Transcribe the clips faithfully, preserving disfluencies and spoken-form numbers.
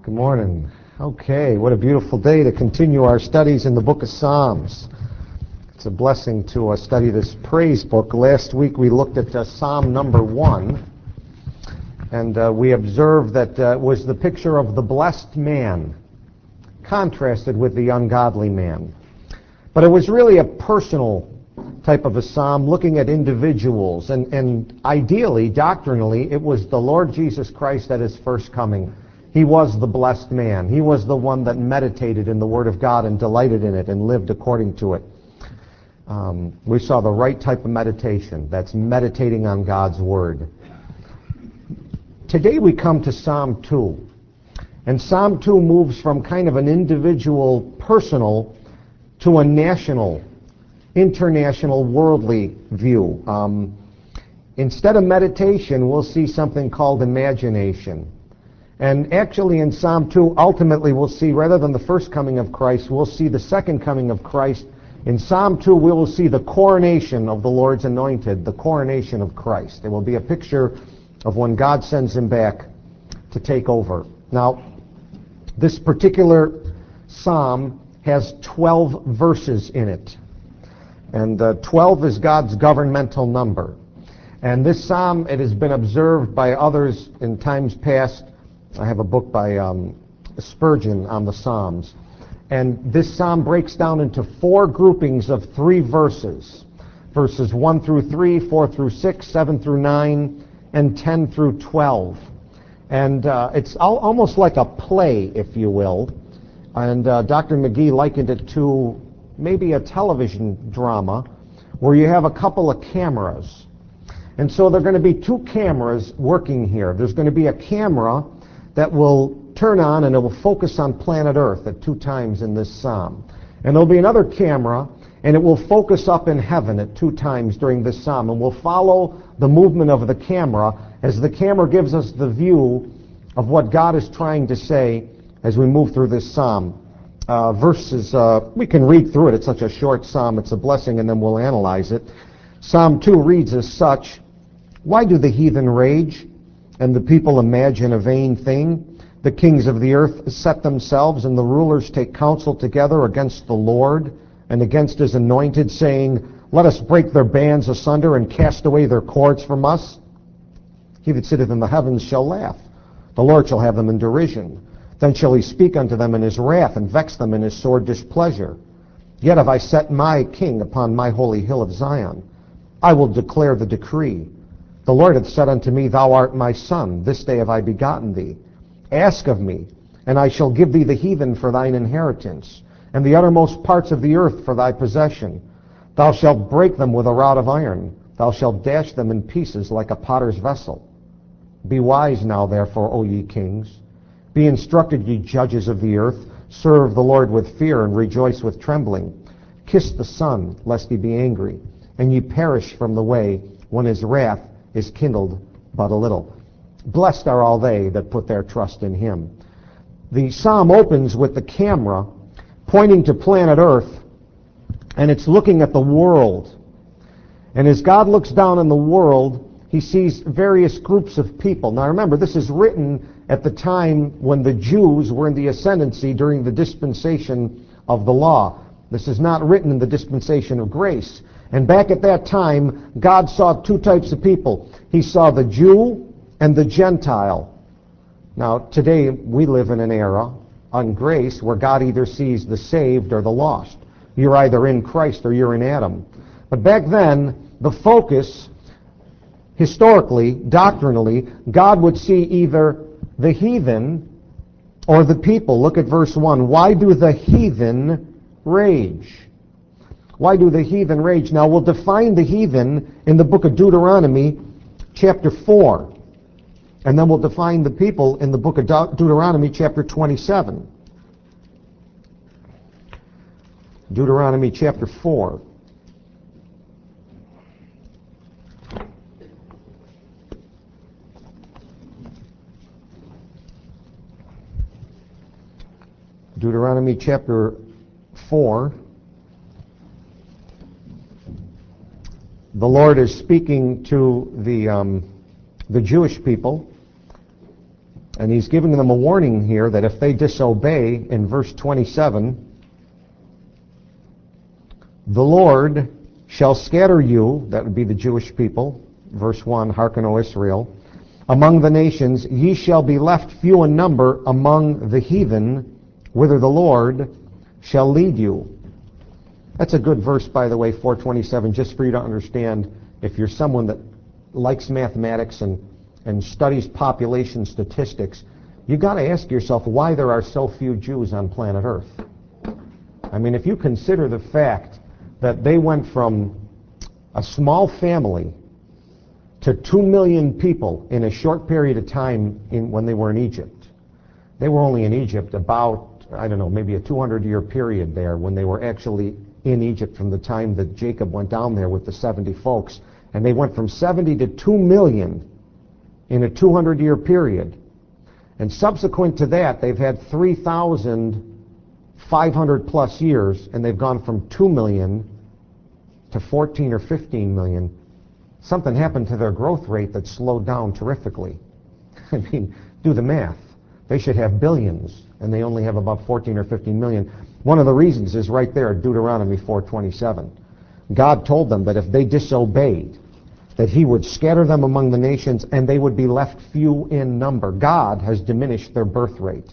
Good morning. Okay, what a beautiful day to continue our studies in the book of Psalms. It's a blessing to uh, study this praise book. Last week we looked at uh, Psalm number one, and uh, we observed that uh, it was the picture of the blessed man contrasted with the ungodly man. But it was really a personal type of a psalm looking at individuals, and, and ideally, doctrinally, it was the Lord Jesus Christ at his first coming. He was the blessed man. He was the one that meditated in the Word of God and delighted in it and lived according to it. Um, we saw the right type of meditation. That's meditating on God's Word. Today we come to Psalm two. And Psalm two moves from kind of an individual, personal, to a national, international, worldly view. Um, instead of meditation, we'll see something called imagination. And actually in Psalm two, ultimately we'll see, rather than the first coming of Christ, we'll see the second coming of Christ. In Psalm two, we will see the coronation of the Lord's anointed, the coronation of Christ. It will be a picture of when God sends him back to take over. Now, this particular psalm has twelve verses in it. And uh, twelve is God's governmental number. And this psalm, it has been observed by others in times past. I have a book by um, Spurgeon on the Psalms. And this psalm breaks down into four groupings of three verses. Verses one through three, four through six, seven through nine, and ten through twelve. And uh, it's al- almost like a play, if you will. And uh, Doctor McGee likened it to maybe a television drama where you have a couple of cameras. And so there are going to be two cameras working here. There's going to be a camera that will turn on and it will focus on planet Earth at two times in this psalm. And there'll be another camera and it will focus up in heaven at two times during this psalm. And we'll follow the movement of the camera as the camera gives us the view of what God is trying to say as we move through this psalm. Uh, verses, uh, we can read through it. It's such a short psalm. It's a blessing, and then we'll analyze it. Psalm two reads as such: Why do the heathen rage, and the people imagine a vain thing? The kings of the earth set themselves, and the rulers take counsel together against the Lord and against his anointed, saying, Let us break their bands asunder and cast away their cords from us. He that sitteth in the heavens shall laugh. The Lord shall have them in derision. Then shall he speak unto them in his wrath, and vex them in his sore displeasure. Yet have I set my king upon my holy hill of Zion. I will declare the decree. The Lord hath said unto me, Thou art my son, this day have I begotten thee. Ask of me, and I shall give thee the heathen for thine inheritance, and the uttermost parts of the earth for thy possession. Thou shalt break them with a rod of iron. Thou shalt dash them in pieces like a potter's vessel. Be wise now, therefore, O ye kings. Be instructed, ye judges of the earth. Serve the Lord with fear, and rejoice with trembling. Kiss the Son, lest he be angry, and ye perish from the way, when his wrath is kindled but a little. Blessed are all they that put their trust in him. The psalm opens with the camera pointing to planet Earth, and it's looking at the world. And as God looks down on the world, he sees various groups of people. Now remember, this is written at the time when the Jews were in the ascendancy during the dispensation of the law. This is not written in the dispensation of grace. And back at that time, God saw two types of people. He saw the Jew and the Gentile. Now, today we live in an era on grace where God either sees the saved or the lost. You're either in Christ or you're in Adam. But back then, the focus, historically, doctrinally, God would see either the heathen or the people. Look at verse one. Why do the heathen rage? Why do the heathen rage? Now, we'll define the heathen in the book of Deuteronomy, chapter four. And then we'll define the people in the book of De- Deuteronomy, chapter twenty-seven. Deuteronomy, chapter four. Deuteronomy chapter four. The Lord is speaking to the um, the Jewish people, And he's giving them a warning here that if they disobey, in verse twenty-seven, the Lord shall scatter you, that would be the Jewish people, verse one, hearken, O Israel, among the nations, ye shall be left few in number among the heathen, whither the Lord shall lead you. That's a good verse, by the way, four twenty-seven, just for you to understand, if you're someone that likes mathematics and, and studies population statistics, you've got to ask yourself why there are so few Jews on planet Earth. I mean, if you consider the fact that they went from a small family to two million people in a short period of time in, when they were in Egypt. They were only in Egypt about, I don't know, maybe a two hundred year period there when they were actually in Egypt from the time that Jacob went down there with the seventy folks. And they went from seventy to two million in a two hundred year period. And subsequent to that, they've had three thousand five hundred plus years, and they've gone from two million to fourteen or fifteen million. Something happened to their growth rate that slowed down terrifically. I mean, do the math. They should have billions, and they only have about fourteen or fifteen million. One of the reasons is right there, Deuteronomy four twenty-seven. God told them that if they disobeyed, that he would scatter them among the nations, and they would be left few in number. God has diminished their birth rate.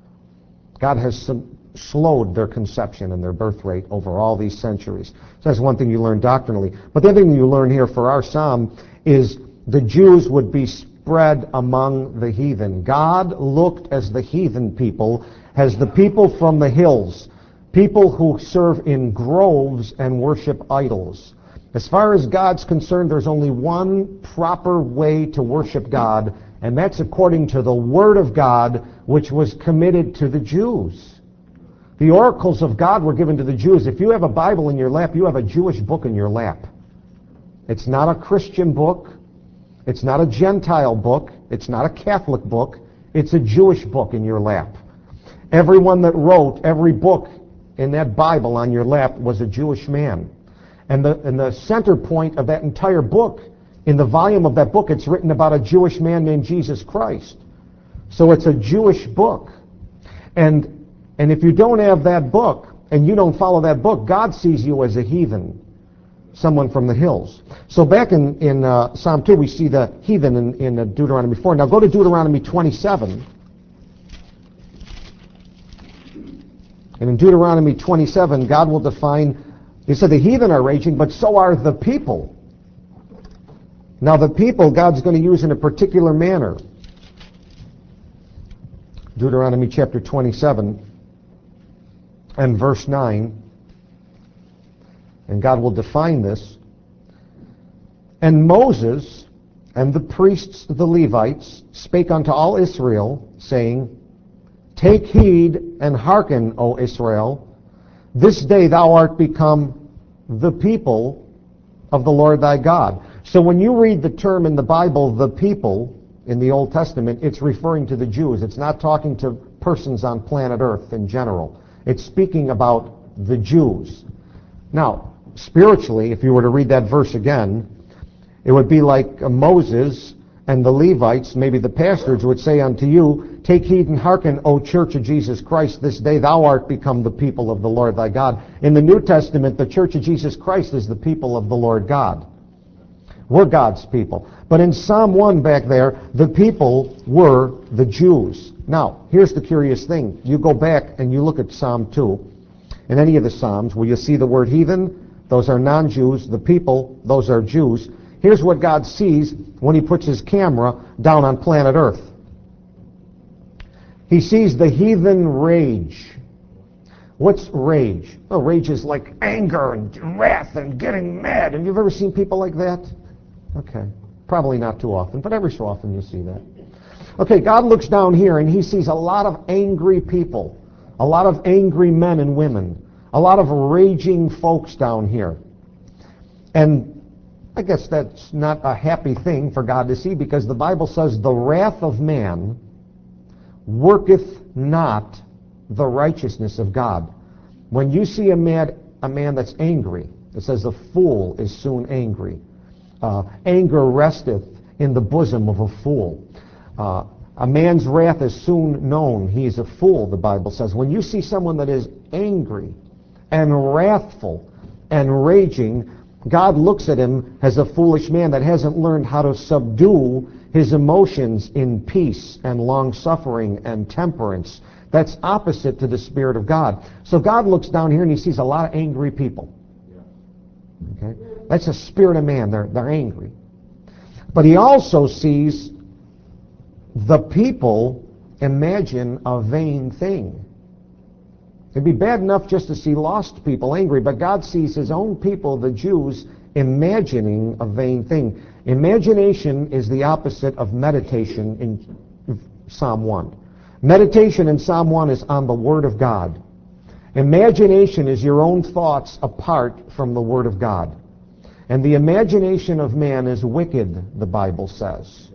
God has some slowed their conception and their birth rate over all these centuries. So that's one thing you learn doctrinally. But the other thing you learn here for our psalm is the Jews would be spread among the heathen. God looked as the heathen people, as the people from the hills, people who serve in groves and worship idols. As far as God's concerned, there's only one proper way to worship God, and that's according to the Word of God, which was committed to the Jews. The oracles of God were given to the Jews. If you have a Bible in your lap, you have a Jewish book in your lap. It's not a Christian book. It's not a Gentile book. It's not a Catholic book. It's a Jewish book in your lap. Everyone that wrote every book in that Bible on your lap was a Jewish man. And the, and the center point of that entire book, in the volume of that book, it's written about a Jewish man named Jesus Christ. So it's a Jewish book. And And if you don't have that book, and you don't follow that book, God sees you as a heathen, someone from the hills. So back in, in uh, Psalm two, we see the heathen in, in uh, Deuteronomy four. Now go to Deuteronomy twenty-seven. And in Deuteronomy twenty-seven, God will define, he said the heathen are raging, but so are the people. Now the people, God's going to use in a particular manner. Deuteronomy chapter twenty-seven. And verse nine, and God will define this. And Moses and the priests, the Levites, spake unto all Israel, saying, Take heed and hearken, O Israel, this day thou art become the people of the Lord thy God. So when you read the term in the Bible, the people, in the Old Testament, it's referring to the Jews. It's not talking to persons on planet Earth in general. It's speaking about the Jews. Now, spiritually, if you were to read that verse again, it would be like Moses and the Levites, maybe the pastors, would say unto you, Take heed and hearken, O church of Jesus Christ, this day thou art become the people of the Lord thy God. In the New Testament, the church of Jesus Christ is the people of the Lord God. We're God's people. But in Psalm one back there, the people were the Jews. Now, here's the curious thing. You go back and you look at Psalm two, in any of the Psalms, where you see the word heathen, those are non-Jews. The people, those are Jews. Here's what God sees when he puts his camera down on planet Earth. He sees the heathen rage. What's rage? Oh, rage is like anger and wrath and getting mad. Have you ever seen people like that? Okay. Probably not too often, but every so often you see that. Okay, God looks down here and he sees a lot of angry people, a lot of angry men and women, a lot of raging folks down here. And I guess that's not a happy thing for God to see, because the Bible says the wrath of man worketh not the righteousness of God. When you see a man, a man that's angry, it says the fool is soon angry. Uh, anger resteth in the bosom of a fool. Uh, A man's wrath is soon known. He is a fool, the Bible says. When you see someone that is angry and wrathful and raging, God looks at him as a foolish man that hasn't learned how to subdue his emotions in peace and long-suffering and temperance. That's opposite to the Spirit of God. So God looks down here and he sees a lot of angry people. Okay? That's the spirit of man. They're, they're angry. But he also sees the people imagine a vain thing. It'd be bad enough just to see lost people angry, but God sees his own people, the Jews, imagining a vain thing. Imagination is the opposite of meditation in Psalm one. Meditation in Psalm one is on the Word of God. Imagination is your own thoughts apart from the Word of God. And the imagination of man is wicked, the Bible says.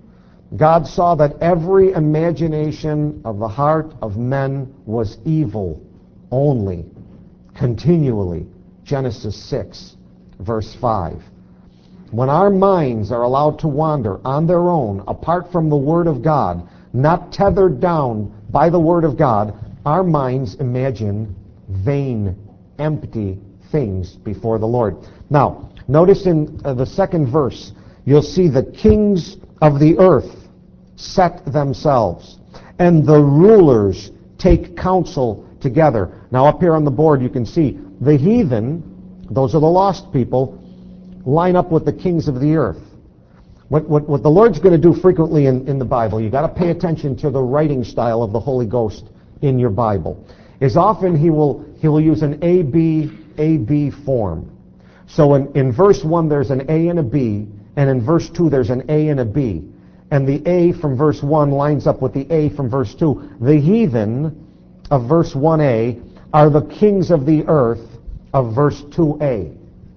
God saw that every imagination of the heart of men was evil only, continually. Genesis six, verse five. When our minds are allowed to wander on their own, apart from the Word of God, not tethered down by the Word of God, our minds imagine vain, empty things before the Lord. Now, notice in uh, the second verse, you'll see the kings of the earth set themselves, and the rulers take counsel together. Now up here on the board you can see the heathen, those are the lost people, line up with the kings of the earth. What, what, what the Lord's going to do frequently in, in the Bible, you've got to pay attention to the writing style of the Holy Ghost in your Bible, is often he will, he will use an A B, A B form. So in, in verse one there's an A and a B, and in verse two there's an A and a B. And the A from verse one lines up with the A from verse two. The heathen of verse one A are the kings of the earth of verse two A.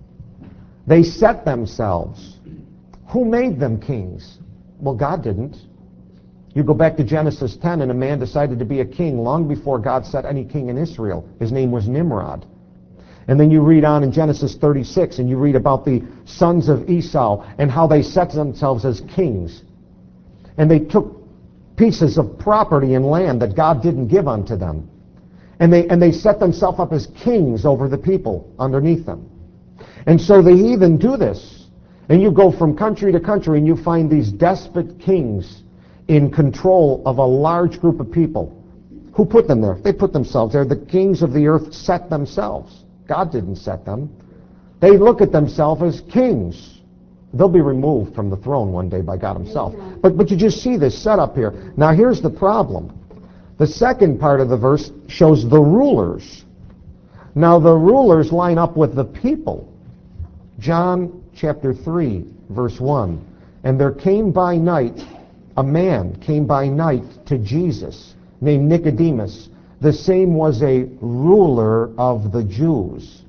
They set themselves. Who made them kings? Well, God didn't. You go back to Genesis ten, and a man decided to be a king long before God set any king in Israel. His name was Nimrod. And then you read on in Genesis thirty-six, and you read about the sons of Esau and how they set themselves as kings. And they took pieces of property and land that God didn't give unto them. And they, and they set themselves up as kings over the people underneath them. And so the heathen do this. And you go from country to country and you find these despot kings in control of a large group of people. Who put them there? They put themselves there. The kings of the earth set themselves. God didn't set them. They look at themselves as kings. They'll be removed from the throne one day by God himself. But, but you just see this set up here. Now here's the problem. The second part of the verse shows the rulers. Now the rulers line up with the people. John chapter three, verse one. And there came by night, a man came by night to Jesus, named Nicodemus. The same was a ruler of the Jews.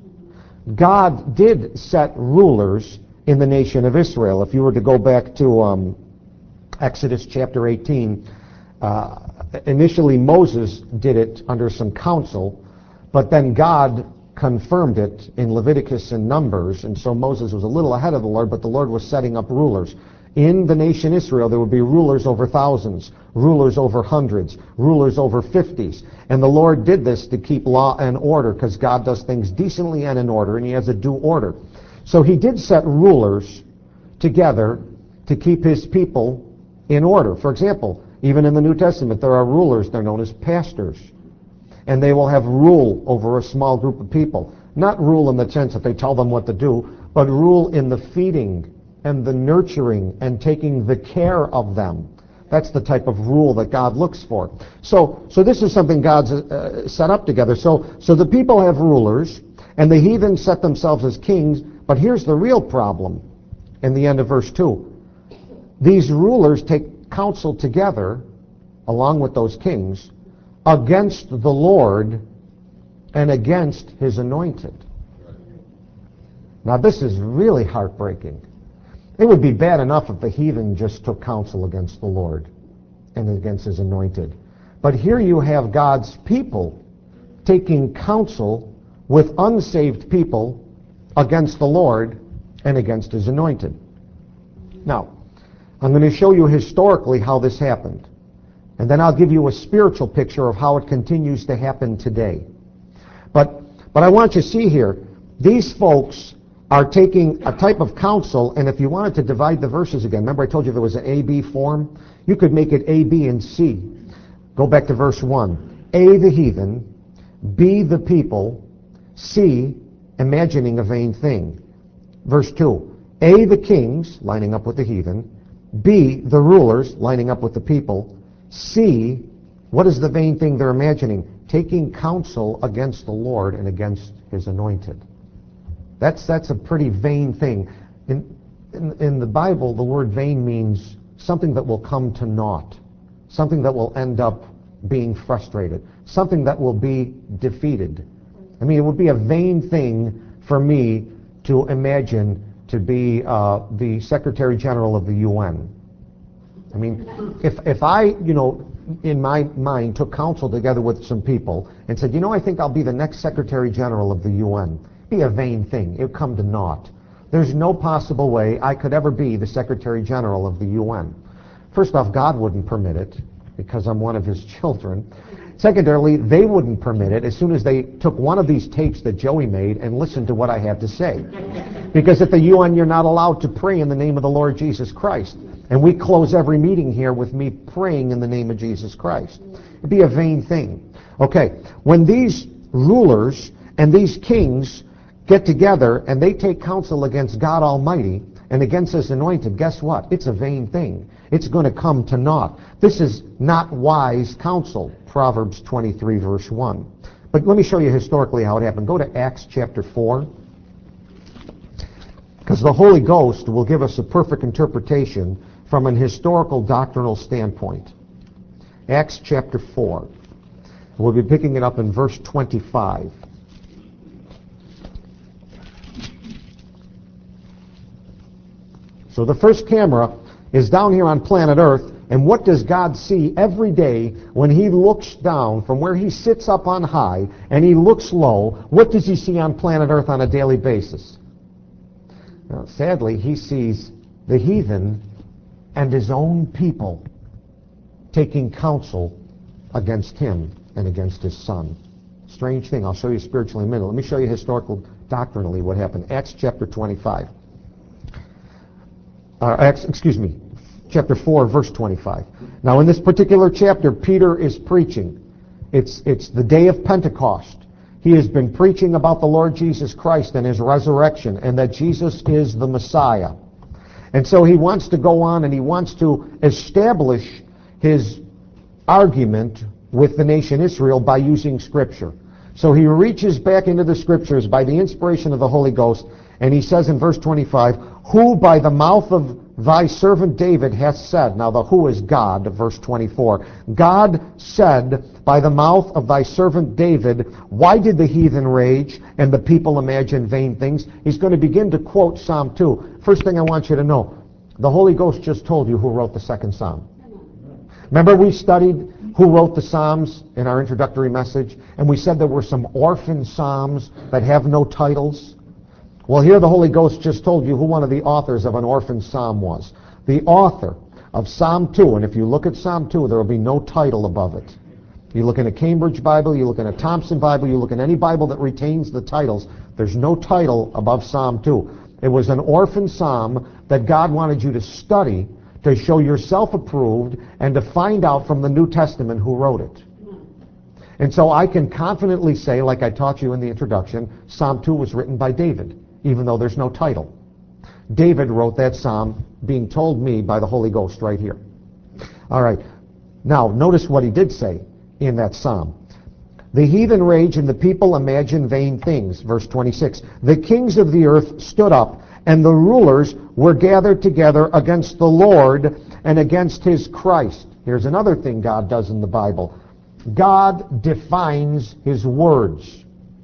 God did set rulers in the nation of Israel. If you were to go back to um, Exodus chapter eighteen, uh, initially Moses did it under some counsel, but then God confirmed it in Leviticus and Numbers, and so Moses was a little ahead of the Lord, but the Lord was setting up rulers. In the nation Israel, there would be rulers over thousands, rulers over hundreds, rulers over fifties. And the Lord did this to keep law and order, because God does things decently and in order, and he has a due order. So he did set rulers together to keep his people in order. For example, even in the New Testament, there are rulers, they're known as pastors. And they will have rule over a small group of people. Not rule in the sense that they tell them what to do, but rule in the feeding and the nurturing and taking the care of them. That's the type of rule that God looks for. So, so this is something God's uh, set up together. So, so the people have rulers, and the heathen set themselves as kings. But here's the real problem in the end of verse two. These rulers take counsel together, along with those kings, against the Lord and against his anointed. Now this is really heartbreaking. It would be bad enough if the heathen just took counsel against the Lord and against his anointed. But here you have God's people taking counsel with unsaved people against the Lord and against his anointed. Now, I'm going to show you historically how this happened. And then I'll give you a spiritual picture of how it continues to happen today. But, but I want you to see here, these folks are taking a type of counsel, and if you wanted to divide the verses again, remember I told you there was an A B form? You could make it A, B, and C. Go back to verse one. A, the heathen. B, the people. C, imagining a vain thing. Verse two. A, the kings, lining up with the heathen. B, the rulers, lining up with the people. C, what is the vain thing they're imagining? Taking counsel against the Lord and against his anointed. That's that's a pretty vain thing. In, in, in the Bible, the word vain means something that will come to naught, something that will end up being frustrated, something that will be defeated. I mean, it would be a vain thing for me to imagine to be uh, the Secretary General of the U N. I mean, if if I, you know, in my mind took counsel together with some people and said, you know, I think I'll be the next Secretary General of the U N, be a vain thing. It would come to naught. There's no possible way I could ever be the Secretary General of the U N. First off, God wouldn't permit it because I'm one of his children. Secondarily, they wouldn't permit it as soon as they took one of these tapes that Joey made and listened to what I had to say. Because at the U N, you're not allowed to pray in the name of the Lord Jesus Christ. And we close every meeting here with me praying in the name of Jesus Christ. It'd be a vain thing. Okay, when these rulers and these kings get together and they take counsel against God Almighty and against his anointed, guess what? It's a vain thing. It's going to come to naught. This is not wise counsel, Proverbs twenty-three, verse one. But let me show you historically how it happened. Go to Acts chapter four, because the Holy Ghost will give us a perfect interpretation from an historical doctrinal standpoint. Acts chapter four. We'll be picking it up in verse twenty-five. So the first camera is down here on planet Earth, and what does God see every day when he looks down from where he sits up on high and he looks low? What does he see on planet Earth on a daily basis? Now, sadly, he sees the heathen and his own people taking counsel against him and against his son. Strange thing. I'll show you spiritually in a minute. Let me show you historical doctrinally what happened. Acts chapter twenty-five. Uh, Acts, excuse me, chapter four, verse twenty-five. Now, in this particular chapter, Peter is preaching. It's, it's the day of Pentecost. He has been preaching about the Lord Jesus Christ and his resurrection and that Jesus is the Messiah. And so he wants to go on and he wants to establish his argument with the nation Israel by using Scripture. So he reaches back into the Scriptures by the inspiration of the Holy Ghost, and he says in verse twenty-five, who by the mouth of thy servant David hath said, now the who is God, verse twenty-four, God said by the mouth of thy servant David, why did the heathen rage and the people imagine vain things? He's going to begin to quote Psalm two. First thing I want you to know, the Holy Ghost just told you who wrote the second Psalm. Remember we studied who wrote the Psalms in our introductory message, and we said there were some orphan Psalms that have no titles? Well, here the Holy Ghost just told you who one of the authors of an orphan psalm was. The author of Psalm two, and if you look at Psalm two, there will be no title above it. You look in a Cambridge Bible, you look in a Thompson Bible, you look in any Bible that retains the titles, there's no title above Psalm two. It was an orphan psalm that God wanted you to study to show yourself approved and to find out from the New Testament who wrote it. And so I can confidently say, like I taught you in the introduction, Psalm two was written by David, even though there's no title. David wrote that psalm being told me by the Holy Ghost right here. All right. Now, notice what he did say in that psalm. The heathen rage and the people imagine vain things. Verse twenty-six. The kings of the earth stood up, and the rulers were gathered together against the Lord and against his Christ. Here's another thing God does in the Bible. God defines his words.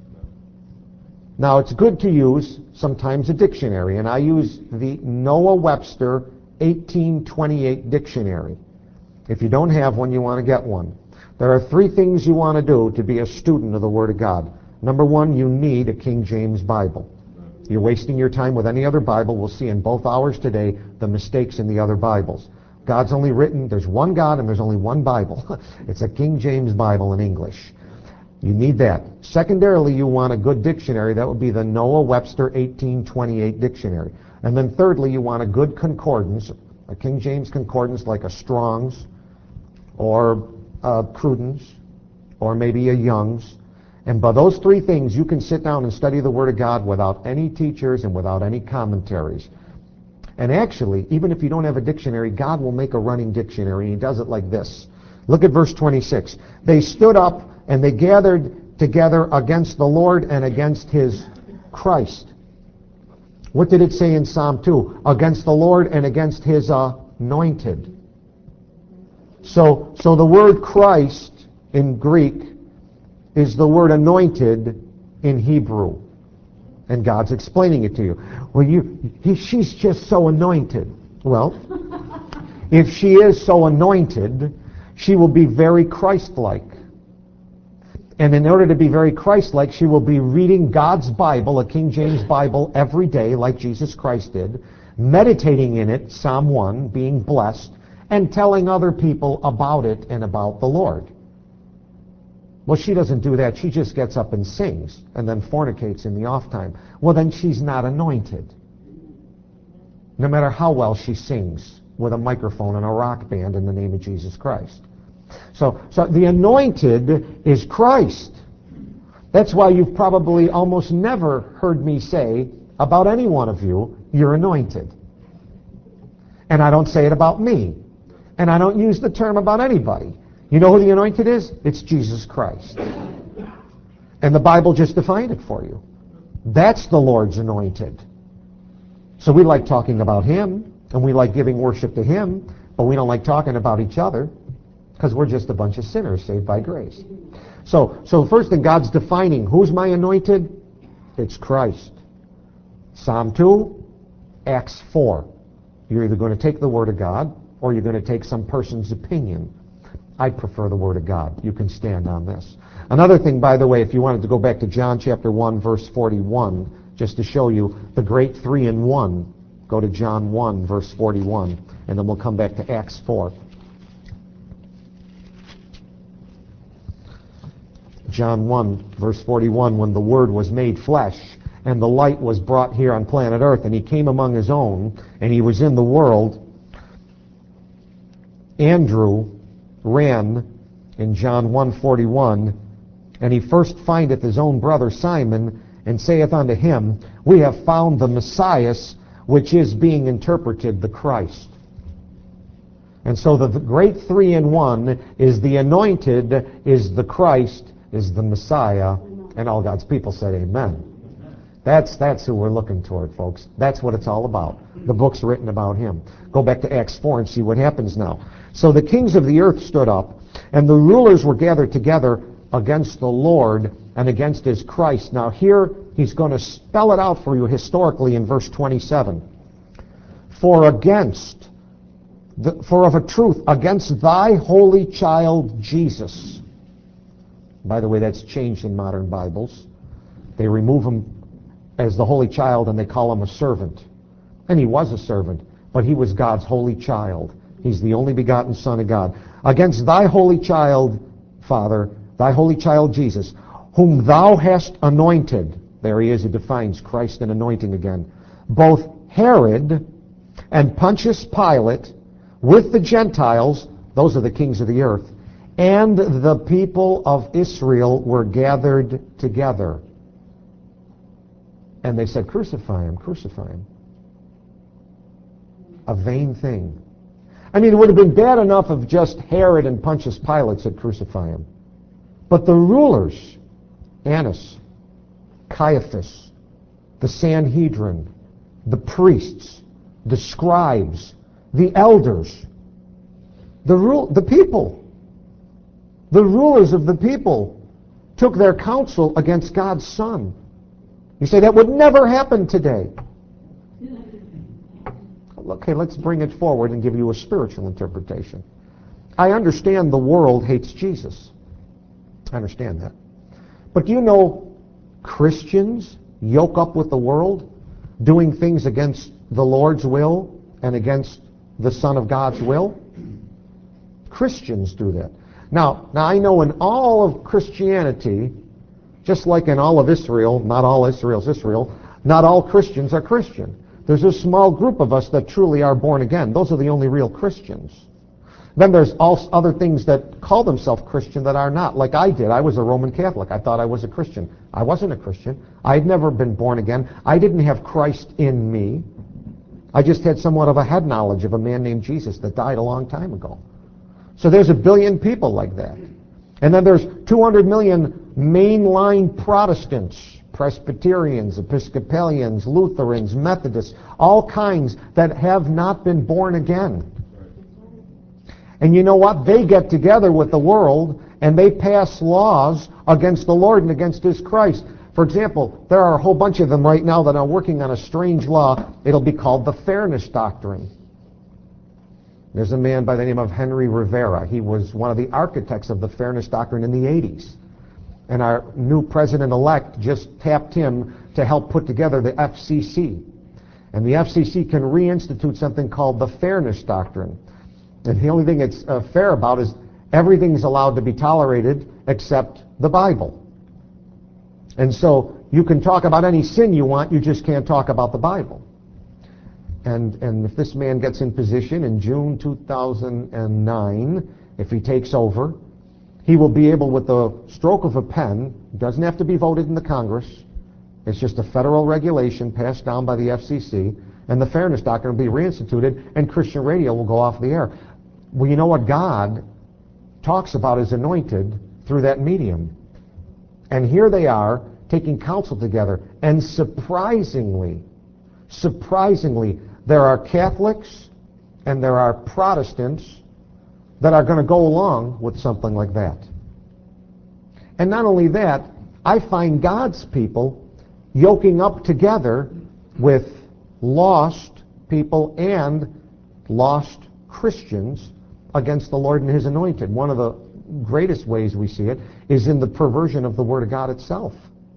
Now, it's good to use sometimes a dictionary, and I use the Noah Webster eighteen twenty-eight dictionary. If you don't have one, you want to get one. There are three things you want to do to be a student of the Word of God. Number one, you need a King James Bible. You're wasting your time with any other Bible. We'll see in both hours today the mistakes in the other Bibles. God's only written, there's one God and there's only one Bible. It's a King James Bible in English. You need that. Secondarily, you want a good dictionary. That would be the Noah Webster eighteen twenty-eight dictionary. And then thirdly, you want a good concordance, a King James concordance like a Strong's or a Cruden's or maybe a Young's. And by those three things, you can sit down and study the Word of God without any teachers and without any commentaries. And actually, even if you don't have a dictionary, God will make a running dictionary. He does it like this. Look at verse twenty-six. They stood up and they gathered together against the Lord and against his Christ. What did it say in Psalm two? Against the Lord and against his anointed. So, so the word Christ in Greek is the word anointed in Hebrew. And God's explaining it to you. Well, you, he, she's just so anointed. Well, if she is so anointed, she will be very Christ-like. And in order to be very Christ-like, she will be reading God's Bible, a King James Bible, every day, like Jesus Christ did, meditating in it, Psalm one, being blessed, and telling other people about it and about the Lord. Well, she doesn't do that. She just gets up and sings and then fornicates in the off time. Well, then she's not anointed. No matter how well she sings with a microphone and a rock band in the name of Jesus Christ. So, so the anointed is Christ. That's why you've probably almost never heard me say about any one of you, you're anointed. And I don't say it about me. And I don't use the term about anybody. You know who the anointed is? It's Jesus Christ. And the Bible just defined it for you. That's the Lord's anointed. So we like talking about him, and we like giving worship to him, but we don't like talking about each other, because we're just a bunch of sinners saved by grace. So, so first thing, God's defining who's my anointed? It's Christ. Psalm two, Acts four. You're either going to take the Word of God, or you're going to take some person's opinion. I prefer the Word of God. You can stand on this. Another thing, by the way, if you wanted to go back to John chapter one, verse forty-one, just to show you the great three in one, go to John one, verse forty-one, and then we'll come back to Acts four. John one, verse forty-one, when the Word was made flesh, and the light was brought here on planet Earth, and he came among his own, and he was in the world, Andrew ran in John one forty-one, and he first findeth his own brother Simon, and saith unto him, we have found the Messiah, which is being interpreted the Christ. And so the great three in one is the anointed, is the Christ, is the Messiah, and all God's people said amen. That's, that's who we're looking toward, folks. That's what it's all about. The book's written about him. Go back to Acts four and see what happens now. So the kings of the earth stood up, and the rulers were gathered together against the Lord and against his Christ. Now here he's going to spell it out for you historically in verse twenty-seven. For against, the, for of a truth, against thy holy child Jesus. By the way, that's changed in modern Bibles. They remove him as the holy child and they call him a servant. And he was a servant, but he was God's holy child. He's the only begotten Son of God. Against thy holy child, Father, thy holy child Jesus, whom thou hast anointed. There he is, he defines Christ and anointing again. Both Herod and Pontius Pilate with the Gentiles, those are the kings of the earth, and the people of Israel were gathered together. And they said, crucify him, crucify him. A vain thing. I mean, it would have been bad enough if just Herod and Pontius Pilate said, crucify him. But the rulers, Annas, Caiaphas, the Sanhedrin, the priests, the scribes, the elders, the rule, the people, the rulers of the people took their counsel against God's Son. You say that would never happen today. Okay, let's bring it forward and give you a spiritual interpretation. I understand the world hates Jesus. I understand that. But do you know Christians yoke up with the world, doing things against the Lord's will and against the Son of God's will? Christians do that. Now, now I know in all of Christianity, just like in all of Israel, not all Israel's Israel, not all Christians are Christian. There's a small group of us that truly are born again. Those are the only real Christians. Then there's all other things that call themselves Christian that are not, like I did. I was a Roman Catholic. I thought I was a Christian. I wasn't a Christian. I had never been born again. I didn't have Christ in me. I just had somewhat of a head knowledge of a man named Jesus that died a long time ago. So there's a billion people like that. And then there's two hundred million mainline Protestants, Presbyterians, Episcopalians, Lutherans, Methodists, all kinds that have not been born again. And you know what? They get together with the world and they pass laws against the Lord and against His Christ. For example, there are a whole bunch of them right now that are working on a strange law. It'll be called the Fairness Doctrine. There's a man by the name of Henry Rivera. He was one of the architects of the Fairness Doctrine in the eighties. And our new president-elect just tapped him to help put together the F C C. And the F C C can reinstitute something called the Fairness Doctrine. And the only thing it's uh, fair about is everything's allowed to be tolerated except the Bible. And so you can talk about any sin you want, you just can't talk about the Bible. And, and if this man gets in position in June two thousand nine, if he takes over, he will be able, with the stroke of a pen, doesn't have to be voted in the Congress, it's just a federal regulation passed down by the F C C, and the Fairness Doctrine will be reinstituted, and Christian radio will go off the air. Well, you know what? God talks about His anointed through that medium. And here they are taking counsel together, and surprisingly, surprisingly, there are Catholics and there are Protestants that are going to go along with something like that. And not only that, I find God's people yoking up together with lost people and lost Christians against the Lord and His anointed. One of the greatest ways we see it is in the perversion of the Word of God itself.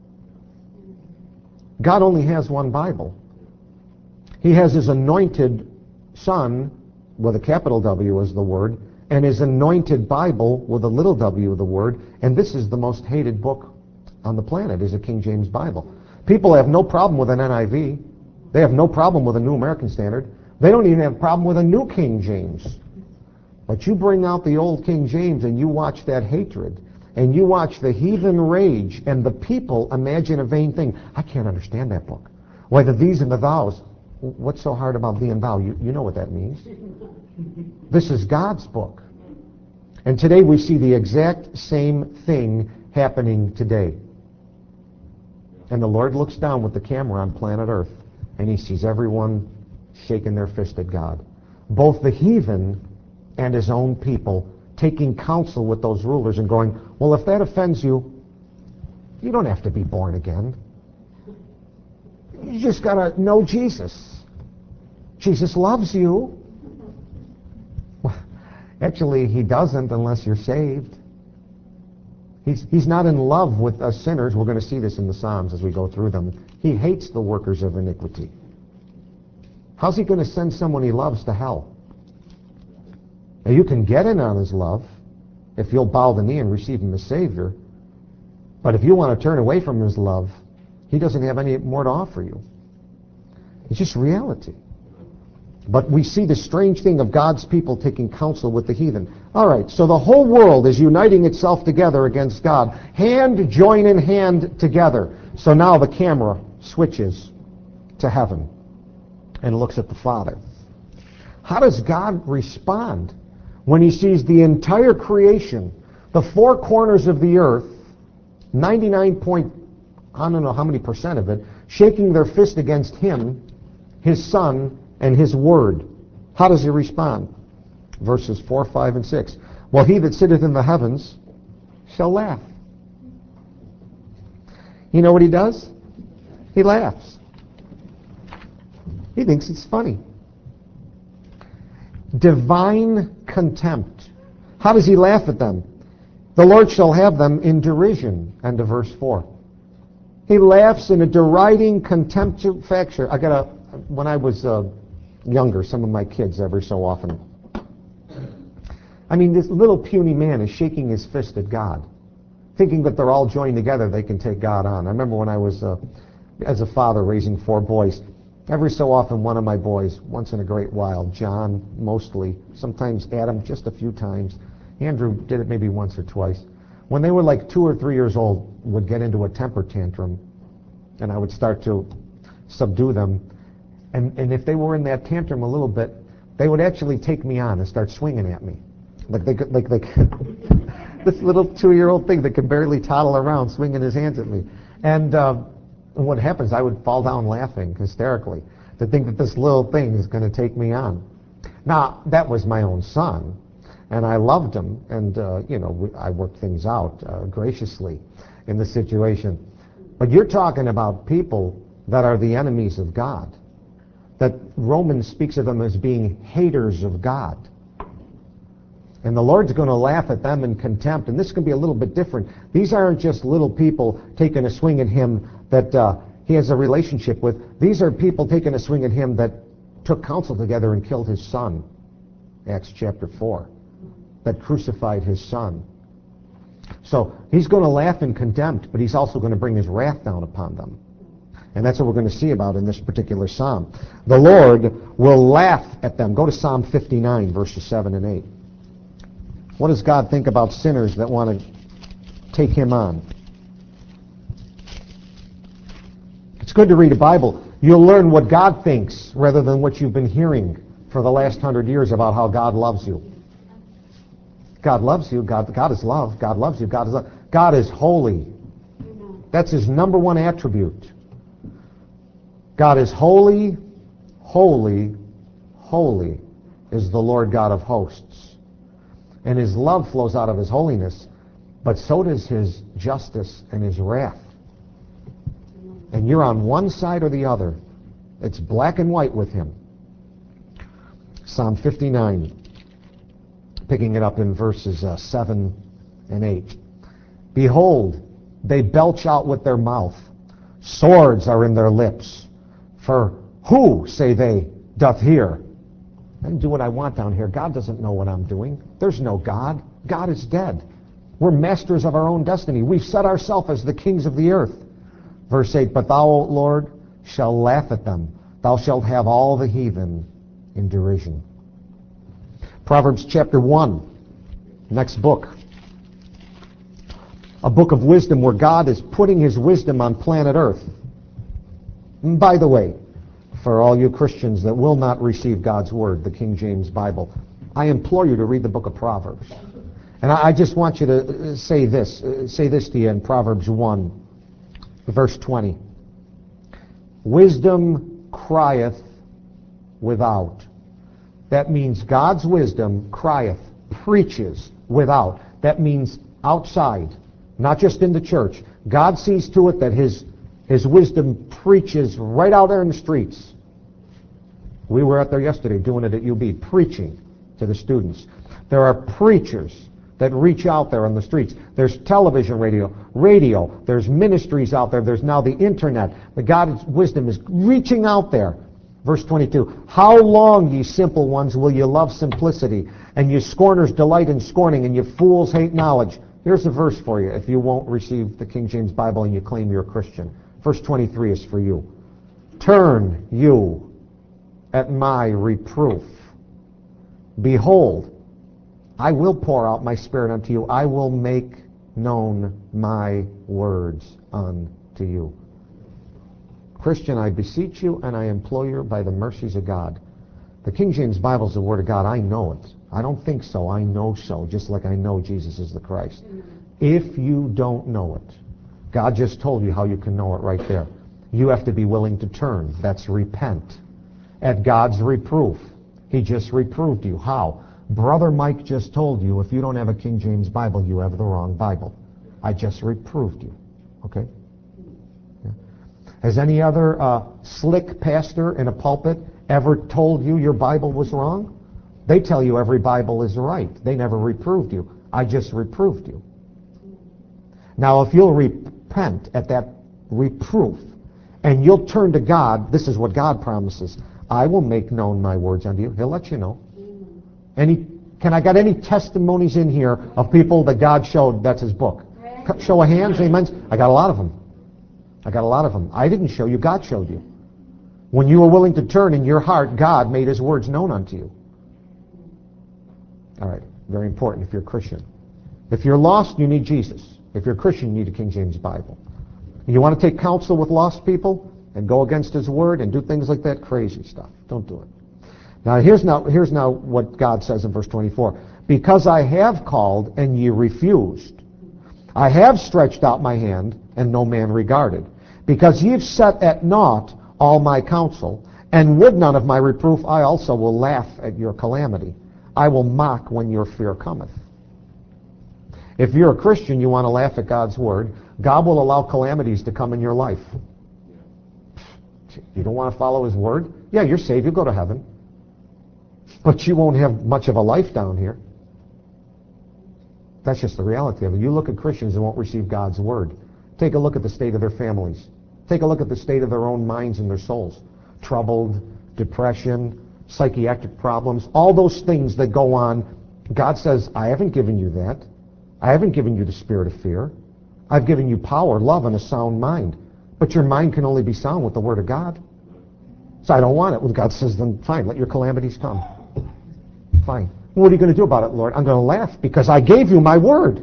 God only has one Bible. He has His anointed Son, with a capital W as the Word, and His anointed Bible with a little w of the Word, and this is the most hated book on the planet, is a King James Bible. People have no problem with an N I V. They have no problem with a New American Standard. They don't even have a problem with a New King James. But you bring out the old King James and you watch that hatred, and you watch the heathen rage, and the people imagine a vain thing. I can't understand that book. Why, the these and the thous. What's so hard about thee and thou? You, you know what that means. This is God's book. And today we see the exact same thing happening today. And the Lord looks down with the camera on planet Earth, and He sees everyone shaking their fist at God. Both the heathen and His own people taking counsel with those rulers and going, well, if that offends you, you don't have to be born again. You just got to know Jesus. Jesus loves you. Well, actually, He doesn't unless you're saved. He's, he's not in love with us sinners. We're going to see this in the Psalms as we go through them. He hates the workers of iniquity. How's He going to send someone He loves to hell? Now, you can get in on His love if you'll bow the knee and receive Him as Savior. But if you want to turn away from His love, He doesn't have any more to offer you. It's just reality. But we see the strange thing of God's people taking counsel with the heathen. All right, so the whole world is uniting itself together against God. Hand join in hand together. So now the camera switches to heaven and looks at the Father. How does God respond when He sees the entire creation, the four corners of the earth, ninety-nine point, I don't know how many percent of it, shaking their fist against Him, His Son, and His Word? How does He respond? Verses four, five, and six. Well, He that sitteth in the heavens shall laugh. You know what He does? He laughs. He thinks it's funny. Divine contempt. How does He laugh at them? The Lord shall have them in derision. End of verse four. He laughs in a deriding contempt factor. I got a, when I was uh, younger, some of my kids every so often. I mean, this little puny man is shaking his fist at God, thinking that they're all joined together, they can take God on. I remember when I was, uh, as a father, raising four boys, every so often one of my boys, once in a great while, John mostly, sometimes Adam just a few times, Andrew did it maybe once or twice, when they were like two or three years old, would get into a temper tantrum, and I would start to subdue them. And, and if they were in that tantrum a little bit, they would actually take me on and start swinging at me. Like they could, like, like this little two-year-old thing that could barely toddle around swinging his hands at me. And, uh, and what happens, I would fall down laughing hysterically to think that this little thing is going to take me on. Now, that was my own son, and I loved him, and, uh, you know, we, I worked things out uh, graciously in the situation. But you're talking about people that are the enemies of God, that Romans speaks of them as being haters of God. And the Lord's going to laugh at them in contempt. And this is going to be a little bit different. These aren't just little people taking a swing at him that uh, he has a relationship with. These are people taking a swing at him that took counsel together and killed his son, Acts chapter four, that crucified his son. So he's going to laugh in contempt, but he's also going to bring his wrath down upon them. And that's what we're going to see about in this particular psalm. The Lord will laugh at them. Go to Psalm fifty-nine, verses seven and eight. What does God think about sinners that want to take him on? It's good to read the Bible. You'll learn what God thinks rather than what you've been hearing for the last hundred years about how God loves you. God loves you. God, God is love. God loves you. God is love. God is holy. That's his number one attribute. God is holy, holy, holy is the Lord God of hosts. And his love flows out of his holiness, but so does his justice and his wrath. And you're on one side or the other. It's black and white with him. Psalm fifty-nine, picking it up in verses uh, seven and eight. Behold, they belch out with their mouth. Swords are in their lips. For who, say they, doth hear? I can do what I want down here. God doesn't know what I'm doing. There's no God. God is dead. We're masters of our own destiny. We've set ourselves as the kings of the earth. Verse eight, but thou, O Lord, shalt laugh at them. Thou shalt have all the heathen in derision. Proverbs chapter one, next book. A book of wisdom where God is putting his wisdom on planet earth. And by the way, for all you Christians that will not receive God's Word, the King James Bible, I implore you to read the book of Proverbs. And I just want you to say this, say this to you in Proverbs one, verse twenty. Wisdom crieth without. That means God's wisdom crieth, preaches without. That means outside, not just in the church. God sees to it that his His wisdom preaches right out there in the streets. We were out there yesterday doing it at U B, preaching to the students. There are preachers that reach out there on the streets. There's television, radio, radio. There's ministries out there. There's now the internet. The God's wisdom is reaching out there. Verse twenty-two, how long, ye simple ones, will you love simplicity, and you scorners delight in scorning, and you fools hate knowledge? Here's a verse for you if you won't receive the King James Bible and you claim you're a Christian. Verse twenty-three is for you. Turn you at my reproof. Behold, I will pour out my spirit unto you. I will make known my words unto you. Christian, I beseech you and I implore you by the mercies of God. The King James Bible is the Word of God. I know it. I don't think so. I know so, just like I know Jesus is the Christ. If you don't know it, God just told you how you can know it right there. You have to be willing to turn. That's repent. At God's reproof. He just reproved you. How? Brother Mike just told you if you don't have a King James Bible, you have the wrong Bible. I just reproved you. Okay? Yeah. Has any other uh, slick pastor in a pulpit ever told you your Bible was wrong? They tell you every Bible is right. They never reproved you. I just reproved you. Now, if you'll repent at that reproof, and you'll turn to God, this is what God promises. I will make known my words unto you. He'll let you know. Any, can I got any testimonies in here of people that God showed that's his book? Show of hands, amen. I got a lot of them. I got a lot of them. I didn't show you, God showed you. When you were willing to turn in your heart, God made his words known unto you. All right, very important if you're a Christian. If you're lost, you need Jesus. If you're a Christian, you need a King James Bible. You want to take counsel with lost people and go against his word and do things like that? Crazy stuff. Don't do it. Now, here's now, here's now what God says in verse twenty-four. Because I have called and ye refused. I have stretched out my hand and no man regarded. Because ye have set at naught all my counsel, and would none of my reproof, I also will laugh at your calamity. I will mock when your fear cometh. If you're a Christian, you want to laugh at God's word, God will allow calamities to come in your life. You don't want to follow his word? Yeah, you're saved, you'll go to heaven. But you won't have much of a life down here. That's just the reality of it. You look at Christians who won't receive God's word. Take a look at the state of their families. Take a look at the state of their own minds and their souls. Troubled, depression, psychiatric problems, all those things that go on. God says, I haven't given you that. I haven't given you the spirit of fear. I've given you power, love, and a sound mind. But your mind can only be sound with the word of God. So I don't want it. Well, God says, then fine, let your calamities come. Fine. What are you going to do about it, Lord? I'm going to laugh because I gave you my word.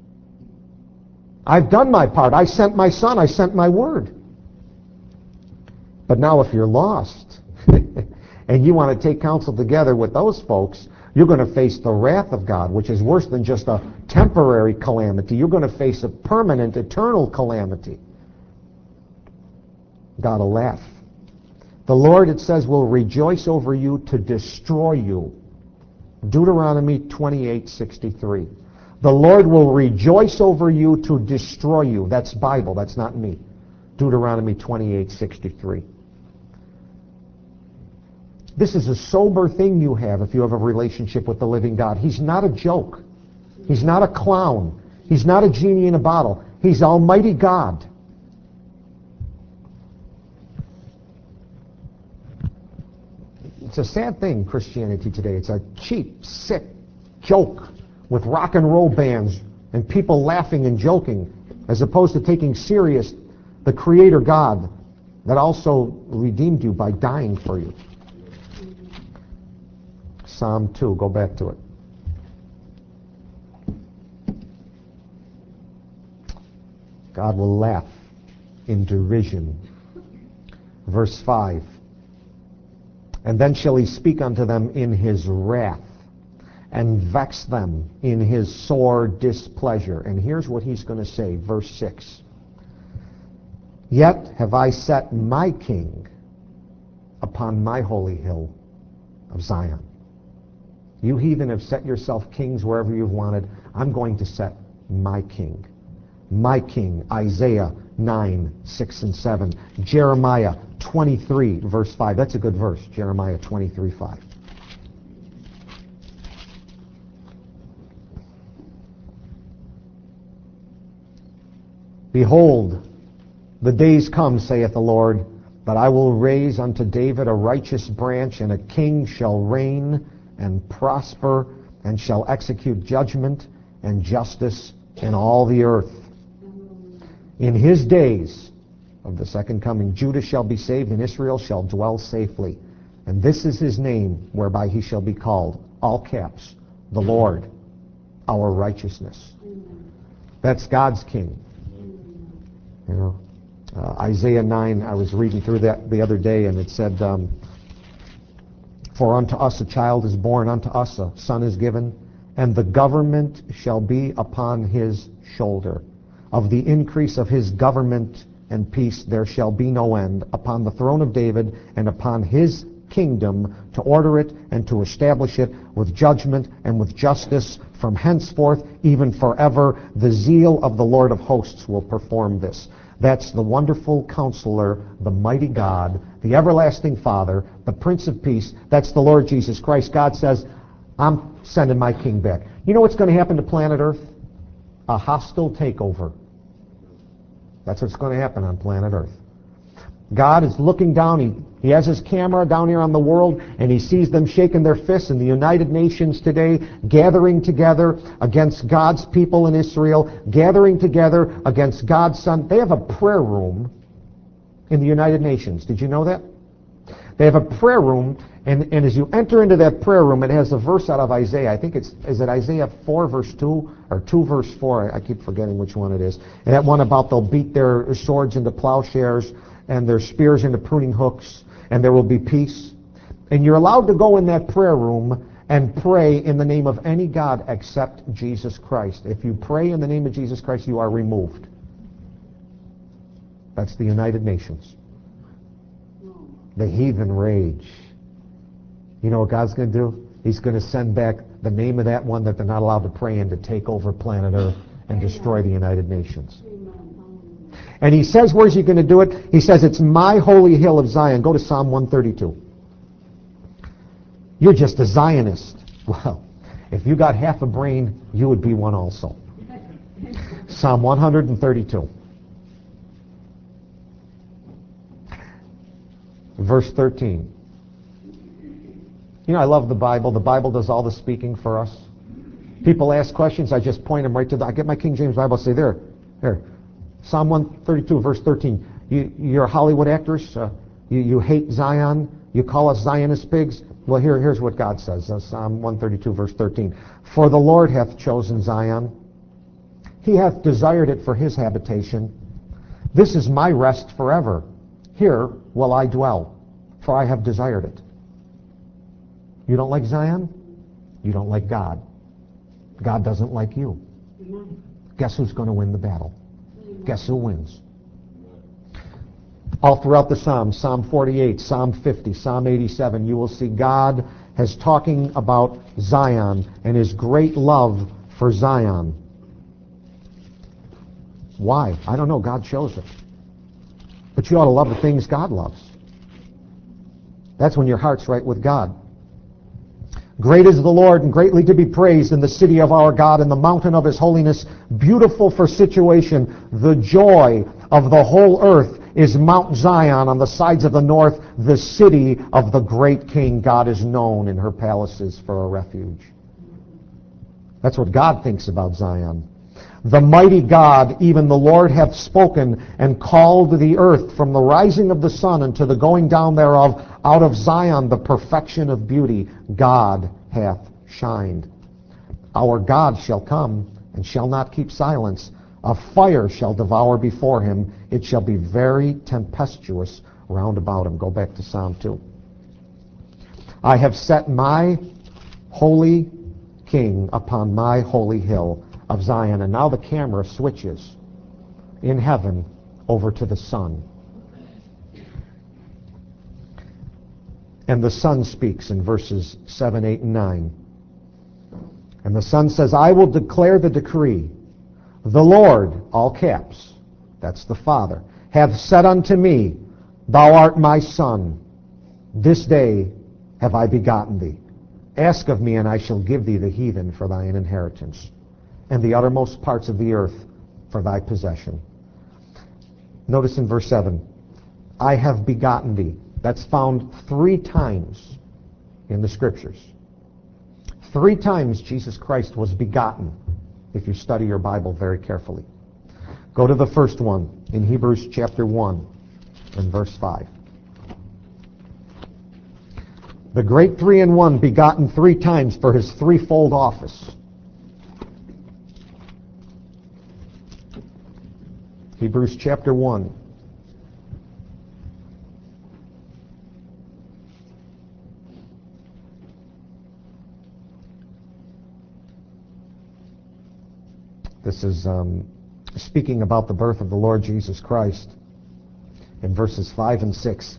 I've done my part. I sent my son. I sent my word. But now if you're lost and you want to take counsel together with those folks, you're going to face the wrath of God, which is worse than just a temporary calamity. You're going to face a permanent, eternal calamity. God will laugh. The Lord, it says, will rejoice over you to destroy you. Deuteronomy twenty-eight sixty-three. The Lord will rejoice over you to destroy you. That's Bible. That's not me. Deuteronomy twenty-eight sixty-three. This is a sober thing you have if you have a relationship with the living God. He's not a joke. He's not a clown. He's not a genie in a bottle. He's Almighty God. It's a sad thing, Christianity today. It's a cheap, sick joke with rock and roll bands and people laughing and joking, as opposed to taking serious the Creator God that also redeemed you by dying for you. Psalm two, go back to it. God will laugh in derision. Verse five. And then shall he speak unto them in his wrath, and vex them in his sore displeasure. And here's what he's going to say, verse six. Yet have I set my king upon my holy hill of Zion. You heathen have set yourself kings wherever you've wanted. I'm going to set my king. My king, Isaiah nine, six and seven. Jeremiah twenty-three, verse five. That's a good verse, Jeremiah twenty-three, five. Behold, the days come, saith the Lord, that I will raise unto David a righteous branch, and a king shall reign and prosper, and shall execute judgment and justice in all the earth. In his days of the second coming, Judah shall be saved, and Israel shall dwell safely. And this is his name, whereby he shall be called, all caps, the Lord, our righteousness. That's God's king. You know, uh, Isaiah nine, I was reading through that the other day, and it said, um, for unto us a child is born, unto us a son is given, and the government shall be upon his shoulder. Of the increase of his government and peace there shall be no end, upon the throne of David and upon his kingdom, to order it and to establish it with judgment and with justice from henceforth, even forever. The zeal of the Lord of hosts will perform this. That's the wonderful counselor, the mighty God, the everlasting Father, the Prince of Peace. That's the Lord Jesus Christ. God says, I'm sending my king back. You know what's going to happen to planet Earth? A hostile takeover. That's what's going to happen on planet Earth. God is looking down. He, He has his camera down here on the world, and he sees them shaking their fists in the United Nations today, gathering together against God's people in Israel, gathering together against God's Son. They have a prayer room in the United Nations. Did you know that? They have a prayer room, and, and as you enter into that prayer room, it has a verse out of Isaiah. I think it's, is it Isaiah four verse two, or two verse four? I, I keep forgetting which one it is. And that one about they'll beat their swords into plowshares and their spears into pruning hooks, and there will be peace. And you're allowed to go in that prayer room and pray in the name of any God except Jesus Christ. If you pray in the name of Jesus Christ, you are removed. That's the United Nations. The heathen rage. You know what God's going to do? He's going to send back the name of that one that they're not allowed to pray in to take over planet Earth and destroy the United Nations. And he says, where's he going to do it? He says, it's my holy hill of Zion. Go to Psalm one thirty-two. You're just a Zionist. Well, if you got half a brain, you would be one also. Psalm one thirty-two. Verse thirteen. You know, I love the Bible. The Bible does all the speaking for us. People ask questions, I just point them right to the... I get my King James Bible, I say, there, there. Psalm one thirty-two, verse thirteen. You, you're a Hollywood actress. Uh, you, you hate Zion. You call us Zionist pigs. Well, here, here's what God says. Uh, Psalm one thirty-two, verse thirteen. For the Lord hath chosen Zion. He hath desired it for his habitation. This is my rest forever. Here will I dwell, for I have desired it. You don't like Zion? You don't like God. God doesn't like you. Amen. Guess who's going to win the battle? Amen. Guess who wins? All throughout the Psalms, Psalm forty-eight, Psalm fifty, Psalm eighty-seven, you will see God has talking about Zion and his great love for Zion. Why? I don't know. God chose it. But you ought to love the things God loves. That's when your heart's right with God. Great is the Lord and greatly to be praised in the city of our God, in the mountain of his holiness, beautiful for situation. The joy of the whole earth is Mount Zion on the sides of the north, the city of the great King. God is known in her palaces for a refuge. That's what God thinks about Zion. The mighty God, even the Lord, hath spoken and called the earth from the rising of the sun unto the going down thereof. Out of Zion the perfection of beauty God hath shined. Our God shall come and shall not keep silence. A fire shall devour before him. It shall be very tempestuous round about him. Go back to Psalm two. I have set my holy King upon my holy hill of Zion. And now the camera switches in heaven over to the Son. And the Son speaks in verses seven, eight, and nine. And the Son says, I will declare the decree. The Lord, all caps, that's the Father, hath said unto me, Thou art my Son. This day have I begotten thee. Ask of me, and I shall give thee the heathen for thine inheritance, and the uttermost parts of the earth for thy possession. Notice in verse seven, I have begotten thee. That's found three times in the Scriptures. Three times Jesus Christ was begotten, if you study your Bible very carefully. Go to the first one in Hebrews chapter one and verse five. The great three in one, begotten three times for his threefold office. Hebrews chapter one. This is um, speaking about the birth of the Lord Jesus Christ in verses five and six.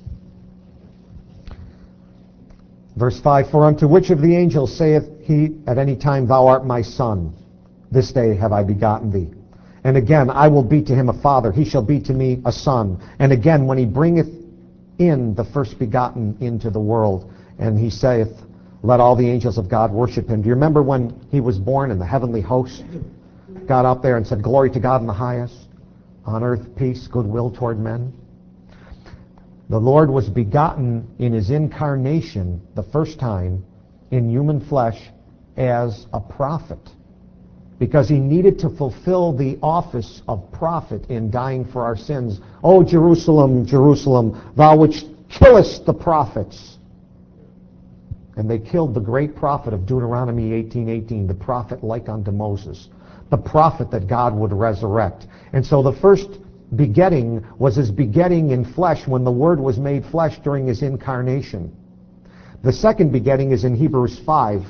Verse five, For unto which of the angels saith he at any time, Thou art my Son, this day have I begotten thee? And again, I will be to him a father, he shall be to me a son. And again, when he bringeth in the first begotten into the world, and he saith, Let all the angels of God worship him. Do you remember when he was born and the heavenly host got up there and said, Glory to God in the highest, on earth peace, goodwill toward men? The Lord was begotten in his incarnation the first time in human flesh as a prophet, because he needed to fulfill the office of prophet in dying for our sins. O Jerusalem, Jerusalem, thou which killest the prophets. And they killed the great prophet of Deuteronomy eighteen eighteen, the prophet like unto Moses, the prophet that God would resurrect. And so the first begetting was his begetting in flesh when the Word was made flesh during his incarnation. The second begetting is in Hebrews five.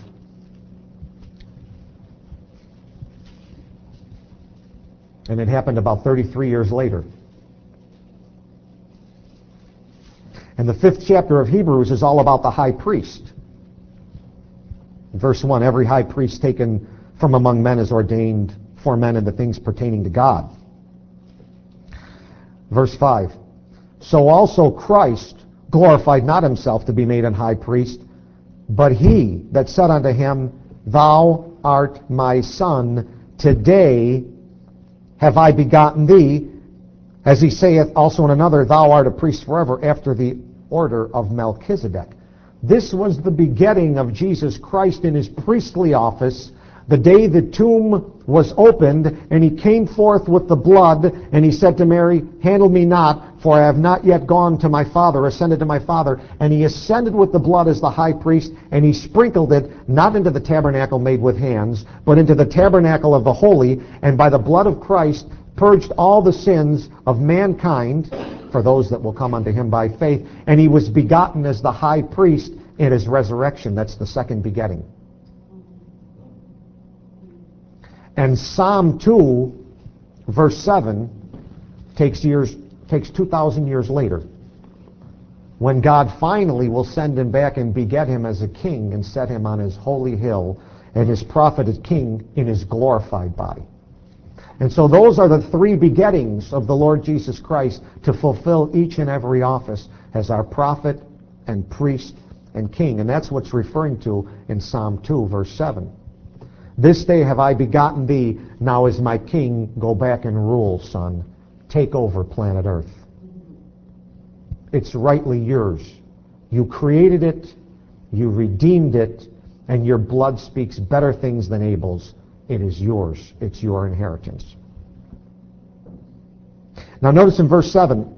And it happened about thirty-three years later. And the fifth chapter of Hebrews is all about the high priest. Verse one, every high priest taken from among men is ordained for men in the things pertaining to God. Verse five, so also Christ glorified not himself to be made an high priest, but he that said unto him, thou art my son, today have I begotten thee, as he saith also in another, thou art a priest forever, after the order of Melchizedek. This was the begetting of Jesus Christ in his priestly office, the day the tomb was opened, and he came forth with the blood, and he said to Mary, handle me not, for I have not yet gone to my Father, ascended to my Father. And he ascended with the blood as the high priest, and he sprinkled it, not into the tabernacle made with hands, but into the tabernacle of the holy, and by the blood of Christ purged all the sins of mankind, for those that will come unto him by faith. And he was begotten as the high priest in his resurrection. That's the second begetting. And Psalm two, verse seven, takes years, takes two thousand years later, when God finally will send him back and beget him as a king and set him on his holy hill, and his prophet as king in his glorified body. And so those are the three begettings of the Lord Jesus Christ to fulfill each and every office as our prophet and priest and king. And that's what's referring to in Psalm two, verse seven. This day have I begotten thee, now as my king, go back and rule, son. Take over planet Earth. It's rightly yours. You created it, you redeemed it, and your blood speaks better things than Abel's. It is yours. It's your inheritance. Now notice in verse seven,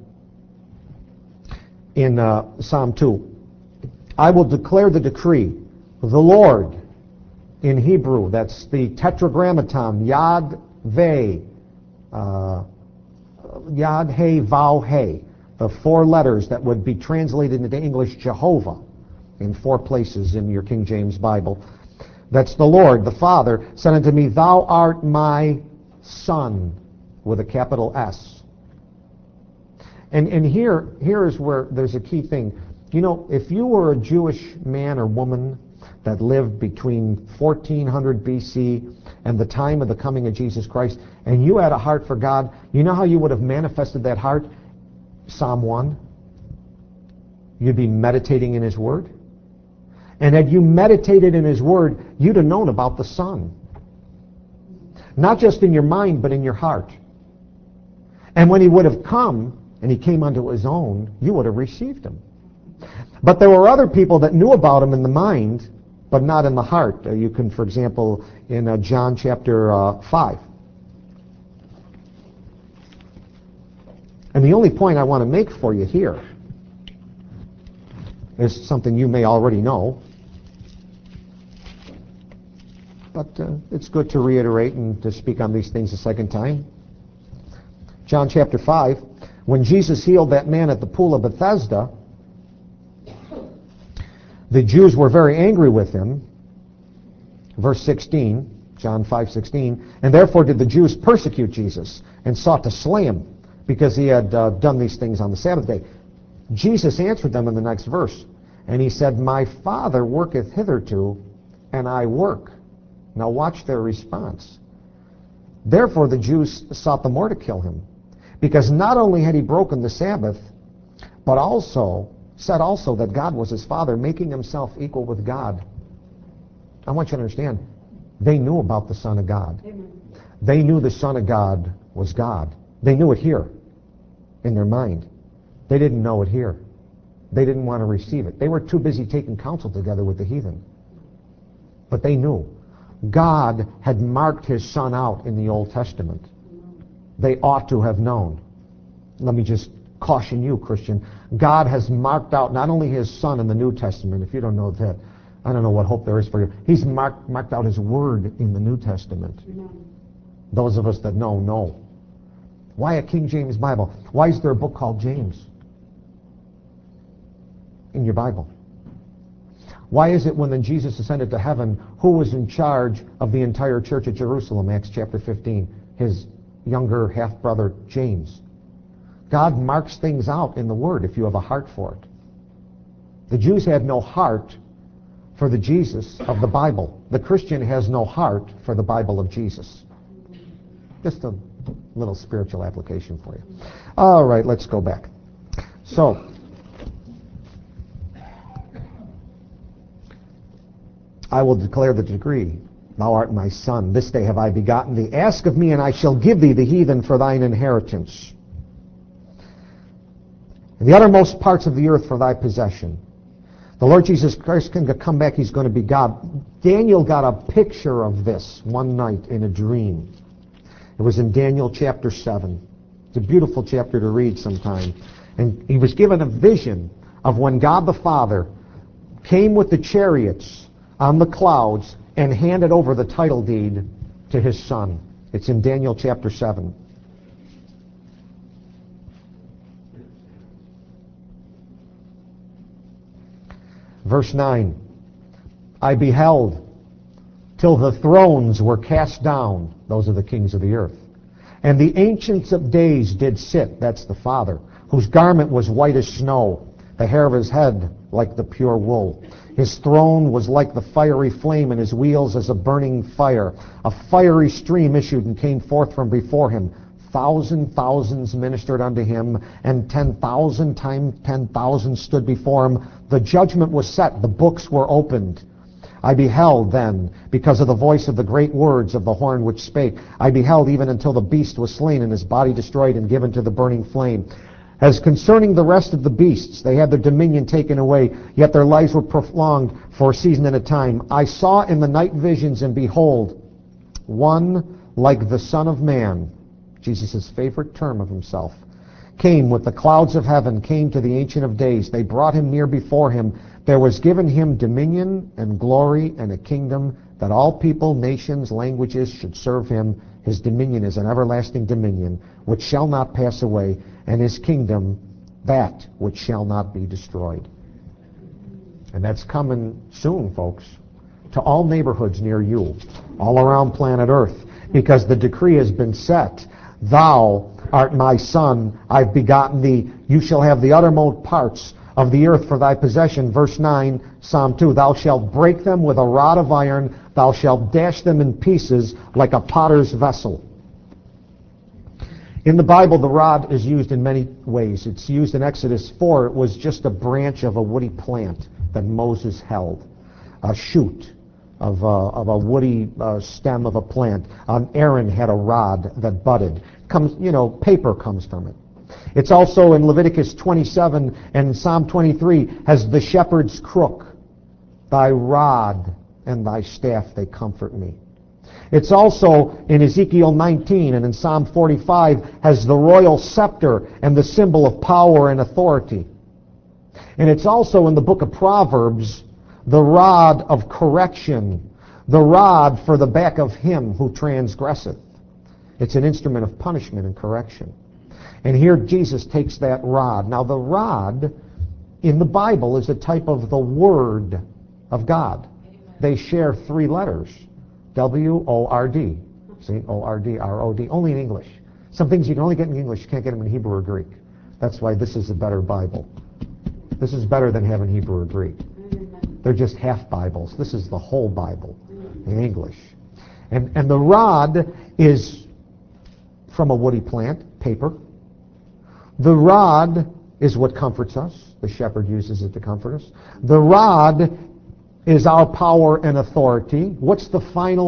in uh, Psalm two, I will declare the decree. The Lord, in Hebrew, that's the tetragrammaton, Yad Ve, uh, Yad He Vav He, the four letters that would be translated into English Jehovah in four places in your King James Bible. That's the Lord, the Father, said unto me, thou art my son, with a capital S. And, and here, here is where there's a key thing. You know, if you were a Jewish man or woman that lived between fourteen hundred B C and the time of the coming of Jesus Christ, and you had a heart for God, you know how you would have manifested that heart? Psalm one. You'd be meditating in his Word. And had you meditated in his Word, you'd have known about the Son. Not just in your mind, but in your heart. And when he would have come, and he came unto his own, you would have received him. But there were other people that knew about him in the mind, but not in the heart. Uh, you can, for example, in uh, John chapter uh, five. And the only point I want to make for you here is something you may already know, but uh, it's good to reiterate and to speak on these things a second time. John chapter five, when Jesus healed that man at the pool of Bethesda, the Jews were very angry with him. Verse sixteen, John five sixteen, and therefore did the Jews persecute Jesus and sought to slay him because he had uh, done these things on the Sabbath day. Jesus answered them in the next verse, and he said, my Father worketh hitherto, and I work. Now watch their response. Therefore the Jews sought the more to kill him, because not only had he broken the Sabbath, but also said also that God was his Father, making himself equal with God. I want you to understand, they knew about the Son of God. Amen. They knew the Son of God was God. They knew it here in their mind. They didn't know it here. They didn't want to receive it. They were too busy taking counsel together with the heathen. But they knew. God had marked his Son out in the Old Testament. They ought to have known. Let me just caution you, Christian. God has marked out not only his Son in the New Testament. If you don't know that, I don't know what hope there is for you. He's marked, marked out his Word in the New Testament. Those of us that know, know. Why a King James Bible? Why is there a book called James in your Bible? Why is it when then Jesus ascended to heaven, who was in charge of the entire church at Jerusalem, Acts chapter fifteen? His younger half-brother, James. God marks things out in the Word if you have a heart for it. The Jews had no heart for the Jesus of the Bible. The Christian has no heart for the Bible of Jesus. Just a little spiritual application for you. All right, let's go back. So, I will declare the decree. Thou art my Son. This day have I begotten thee. Ask of me, and I shall give thee the heathen for thine inheritance, and the uttermost parts of the earth for thy possession. The Lord Jesus Christ can come back. He's going to be God. Daniel got a picture of this one night in a dream. It was in Daniel chapter seven. It's a beautiful chapter to read sometime. And he was given a vision of when God the Father came with the chariots on the clouds and handed over the title deed to his Son. It's in Daniel chapter seven. Verse nine. I beheld till the thrones were cast down. Those are the kings of the earth. And the ancients of days did sit, that's the Father, whose garment was white as snow, the hair of his head like the pure wool. His throne was like the fiery flame, and his wheels as a burning fire. A fiery stream issued and came forth from before him. Thousand thousands ministered unto him, and ten thousand times ten thousand stood before him. The judgment was set, the books were opened. I beheld then, because of the voice of the great words of the horn which spake, I beheld even until the beast was slain, and his body destroyed and given to the burning flame. As concerning the rest of the beasts, they had their dominion taken away, yet their lives were prolonged for a season and a time. I saw in the night visions, and behold, one like the Son of Man, Jesus' favorite term of himself, came with the clouds of heaven, came to the Ancient of Days. They brought him near before him. There was given him dominion and glory and a kingdom, that all people, nations, languages should serve him. His dominion is an everlasting dominion, which shall not pass away, and his kingdom that which shall not be destroyed. And that's coming soon, folks, to all neighborhoods near you, all around planet Earth, because the decree has been set. Thou art my Son, I've begotten thee. You shall have the uttermost parts of the earth for thy possession. Verse nine, Psalm two, thou shalt break them with a rod of iron, thou shalt dash them in pieces like a potter's vessel. In the Bible, the rod is used in many ways. It's used in Exodus four. It was just a branch of a woody plant that Moses held, a shoot of a, of a woody uh, stem of a plant. Um, Aaron had a rod that budded. Comes, you know, paper comes from it. It's also in Leviticus twenty-seven and Psalm twenty-three has the shepherd's crook. Thy rod and thy staff, they comfort me. It's also in Ezekiel nineteen and in Psalm forty-five has the royal scepter and the symbol of power and authority. And it's also in the book of Proverbs, the rod of correction, the rod for the back of him who transgresseth. It's an instrument of punishment and correction. And here Jesus takes that rod. Now the rod in the Bible is a type of the Word of God. They share three letters. W O R D. See, O R D, R O D. Only in English. Some things you can only get in English. You can't get them in Hebrew or Greek. That's why this is a better Bible. This is better than having Hebrew or Greek. They're just half Bibles. This is the whole Bible in English. And, and the rod is from a woody plant, paper. The rod is what comforts us. The shepherd uses it to comfort us. The rod is our power and authority. What's the final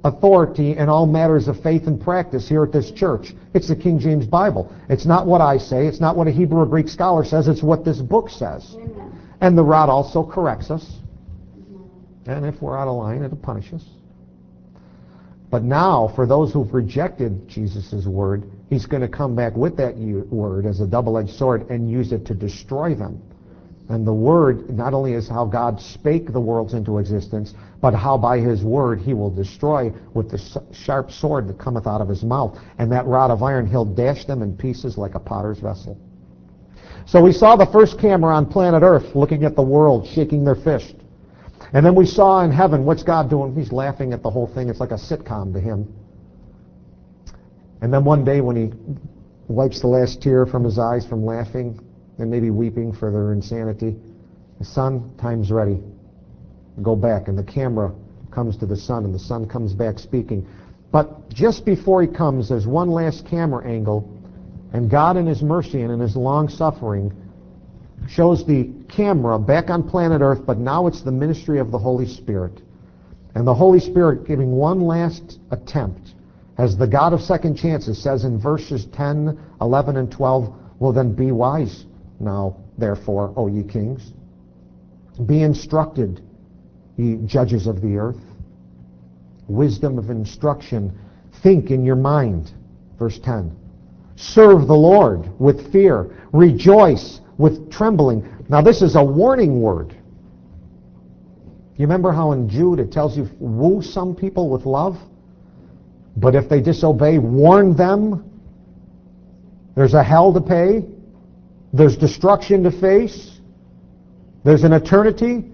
authority in all matters of faith and practice here at this church. It's the King James Bible. It's not what I say. It's not what a Hebrew or Greek scholar says. It's what this book says. Amen. And the rod also corrects us. And if we're out of line, it'll punish us. But now, for those who've rejected Jesus' word, he's going to come back with that word as a double-edged sword and use it to destroy them. And the word not only is how God spake the worlds into existence, but how by his word he will destroy with the sharp sword that cometh out of his mouth. And that rod of iron, he'll dash them in pieces like a potter's vessel. So we saw the first camera on planet Earth looking at the world, shaking their fist. And then we saw in heaven, what's God doing? He's laughing at the whole thing. It's like a sitcom to him. And then one day when he wipes the last tear from his eyes from laughing, and maybe weeping for their insanity, the son, time's ready. Go back. And the camera comes to the son, and the son comes back speaking. But just before he comes, there's one last camera angle, and God in his mercy and in his long-suffering shows the camera back on planet Earth, but now it's the ministry of the Holy Spirit. And the Holy Spirit giving one last attempt, as the God of second chances says in verses ten, eleven, and twelve, well then be wise now, therefore, O ye kings. Be instructed, ye judges of the earth. Wisdom of instruction. Think in your mind. Verse ten. Serve the Lord with fear. Rejoice with trembling. Now this is a warning word. You remember how in Jude it tells you, woo some people with love? But if they disobey, warn them. There's a hell to pay. There's destruction to face. There's an eternity.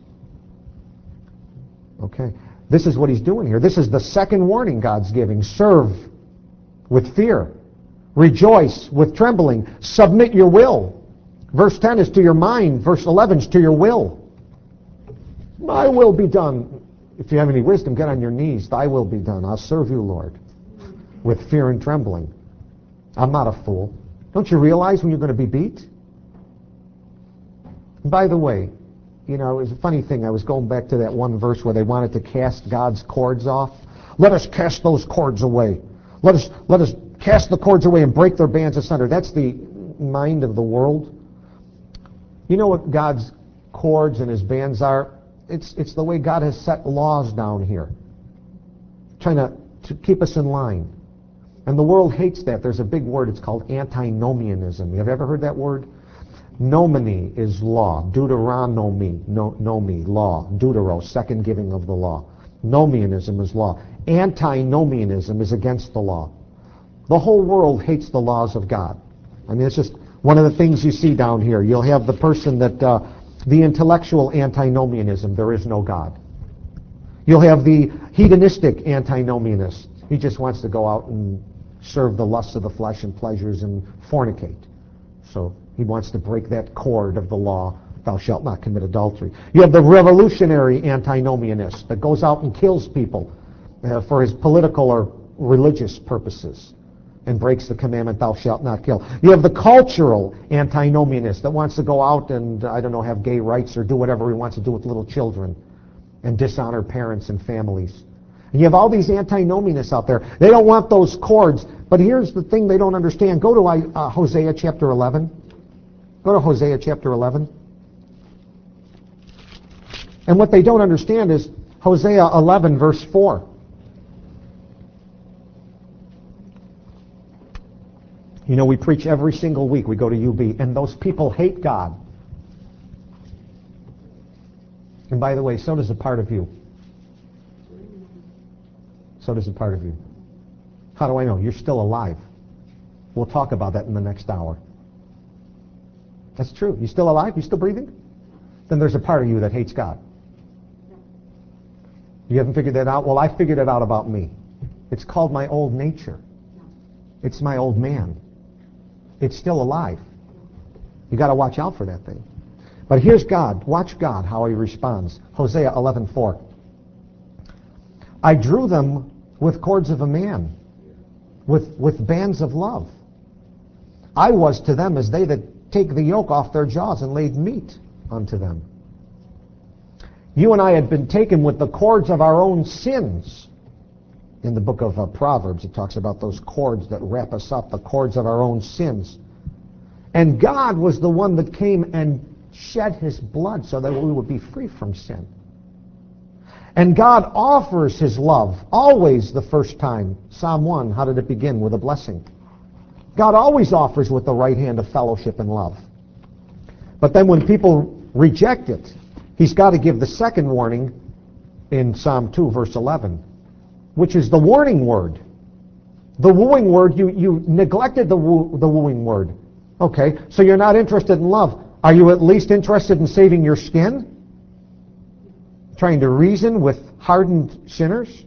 Okay. This is what he's doing here. This is the second warning God's giving. Serve with fear. Rejoice with trembling. Submit your will. Verse ten is to your mind. Verse eleven is to your will. My will be done. If you have any wisdom, get on your knees. Thy will be done. I'll serve you, Lord, with fear and trembling. I'm not a fool. Don't you realize when you're going to be beat? By the way, you know, it was a funny thing. I was going back to that one verse where they wanted to cast God's cords off. Let us cast those cords away. Let us, let us cast the cords away and break their bands asunder. That's the mind of the world. You know what God's cords and his bands are? It's, it's the way God has set laws down here, trying to, to keep us in line. And the world hates that. There's a big word. It's called antinomianism. Have you ever heard that word? Nomini is law. Deuteronomy, no, nomi, law. Deutero, second giving of the law. Nomianism is law. Antinomianism is against the law. The whole world hates the laws of God. I mean, it's just one of the things you see down here. You'll have the person that, uh, the intellectual antinomianism, there is no God. You'll have the hedonistic antinomianist. He just wants to go out and serve the lusts of the flesh and pleasures and fornicate. So he wants to break that cord of the law, thou shalt not commit adultery. You have the revolutionary antinomianist that goes out and kills people uh, for his political or religious purposes and breaks the commandment, thou shalt not kill. You have the cultural antinomianist that wants to go out and, I don't know, have gay rights or do whatever he wants to do with little children and dishonor parents and families. And you have all these antinomianists out there. They don't want those cords. But here's the thing they don't understand. Go to uh, Hosea chapter eleven. Go to Hosea chapter eleven. And what they don't understand is Hosea eleven verse four. You know, we preach every single week. We go to U B, and those people hate God. And by the way, so does a part of you. So does a part of you. How do I know? You're still alive. We'll talk about that in the next hour. That's true. You still alive? You still breathing? Then there's a part of you that hates God. You haven't figured that out? Well, I figured it out about me. It's called my old nature. It's my old man. It's still alive. You got to watch out for that thing. But here's God. Watch God, how he responds. Hosea eleven four. I drew them with cords of a man, with, with bands of love. I was to them as they that take the yoke off their jaws and laid meat unto them. You and I had been taken with the cords of our own sins. in the book of uh, Proverbs, it talks about those cords that wrap us up, the cords of our own sins. And God was the one that came and shed his blood so that we would be free from sin. And God offers his love always the first time. Psalm one, how did it begin? With a blessing. God always offers with the right hand of fellowship and love. But then when people reject it, he's got to give the second warning in Psalm two, verse eleven, which is the warning word. The wooing word, you, you neglected the, woo, the wooing word. Okay, so you're not interested in love. Are you at least interested in saving your skin? Trying to reason with hardened sinners?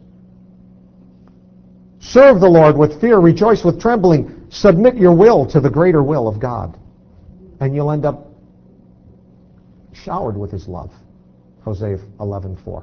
Serve the Lord with fear, rejoice with trembling, submit your will to the greater will of God, and you'll end up showered with his love. Hosea eleven four.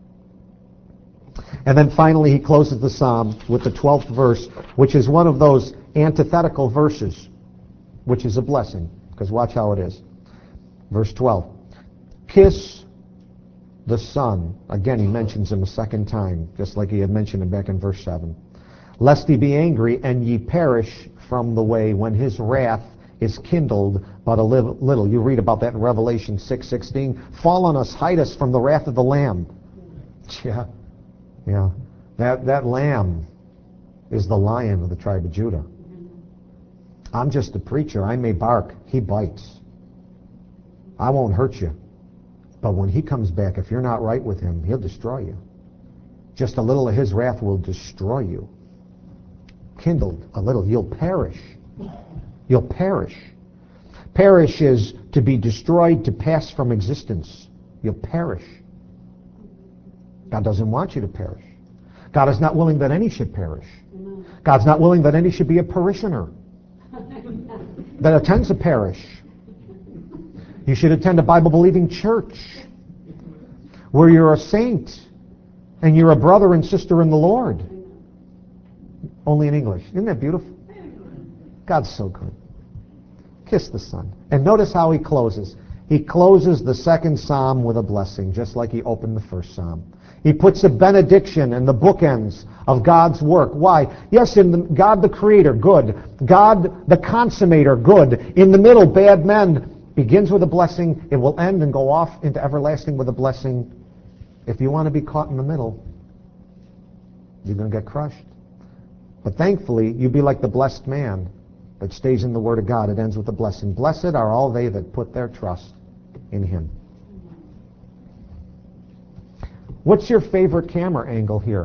And then finally he closes the psalm with the twelfth verse, which is one of those antithetical verses, which is a blessing, because watch how it is. Verse twelve. Kiss the Son. Again, he mentions him a second time, just like he had mentioned him back in verse seven. Lest he be angry, and ye perish from the way, when his wrath is kindled but a little. You read about that in Revelation six sixteen. Fall on us, hide us from the wrath of the Lamb. Yeah, yeah. That, that Lamb is the Lion of the tribe of Judah. I'm just a preacher. I may bark. He bites. I won't hurt you. But when he comes back, if you're not right with him, he'll destroy you. Just a little of his wrath will destroy you. Kindled a little, you'll perish. You'll perish. Perish is to be destroyed, to pass from existence. You'll perish. God doesn't want you to perish. God is not willing that any should perish. God's not willing that any should be a parishioner that attends a parish. You should attend a Bible-believing church where you're a saint and you're a brother and sister in the Lord. Only in English. Isn't that beautiful? God's so good. Kiss the Son. And notice how he closes. He closes the second psalm with a blessing, just like he opened the first psalm. He puts a benediction in the bookends of God's work. Why? Yes, in the, God the Creator, good. God the Consummator, good. In the middle, bad men. Begins with a blessing. It will end and go off into everlasting with a blessing. If you want to be caught in the middle, you're going to get crushed. But thankfully, you be like the blessed man that stays in the Word of God. It ends with a blessing. Blessed are all they that put their trust in him. What's your favorite camera angle here?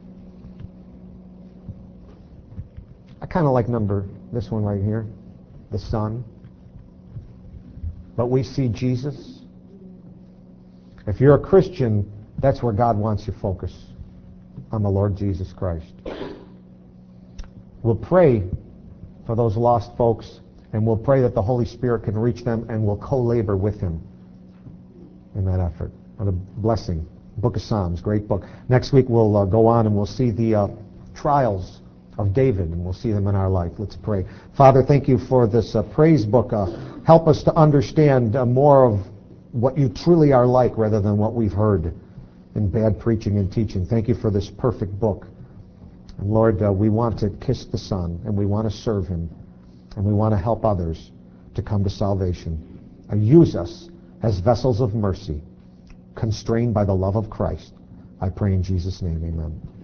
I kind of like number, this one right here, the sun. But we see Jesus. If you're a Christian, that's where God wants your focus, on the Lord Jesus Christ. We'll pray for those lost folks, and we'll pray that the Holy Spirit can reach them, and we'll co-labor with him in that effort. What a blessing. Book of Psalms, great book. Next week we'll uh, go on and we'll see the uh, trials of David, and we'll see them in our life. Let's pray. Father, thank you for this uh, praise book. Uh, help us to understand uh, more of what you truly are like rather than what we've heard in bad preaching and teaching. Thank you for this perfect book. And Lord, uh, we want to kiss the Son, and we want to serve him, and we want to help others to come to salvation. Uh, use us as vessels of mercy, constrained by the love of Christ. I pray in Jesus' name, amen.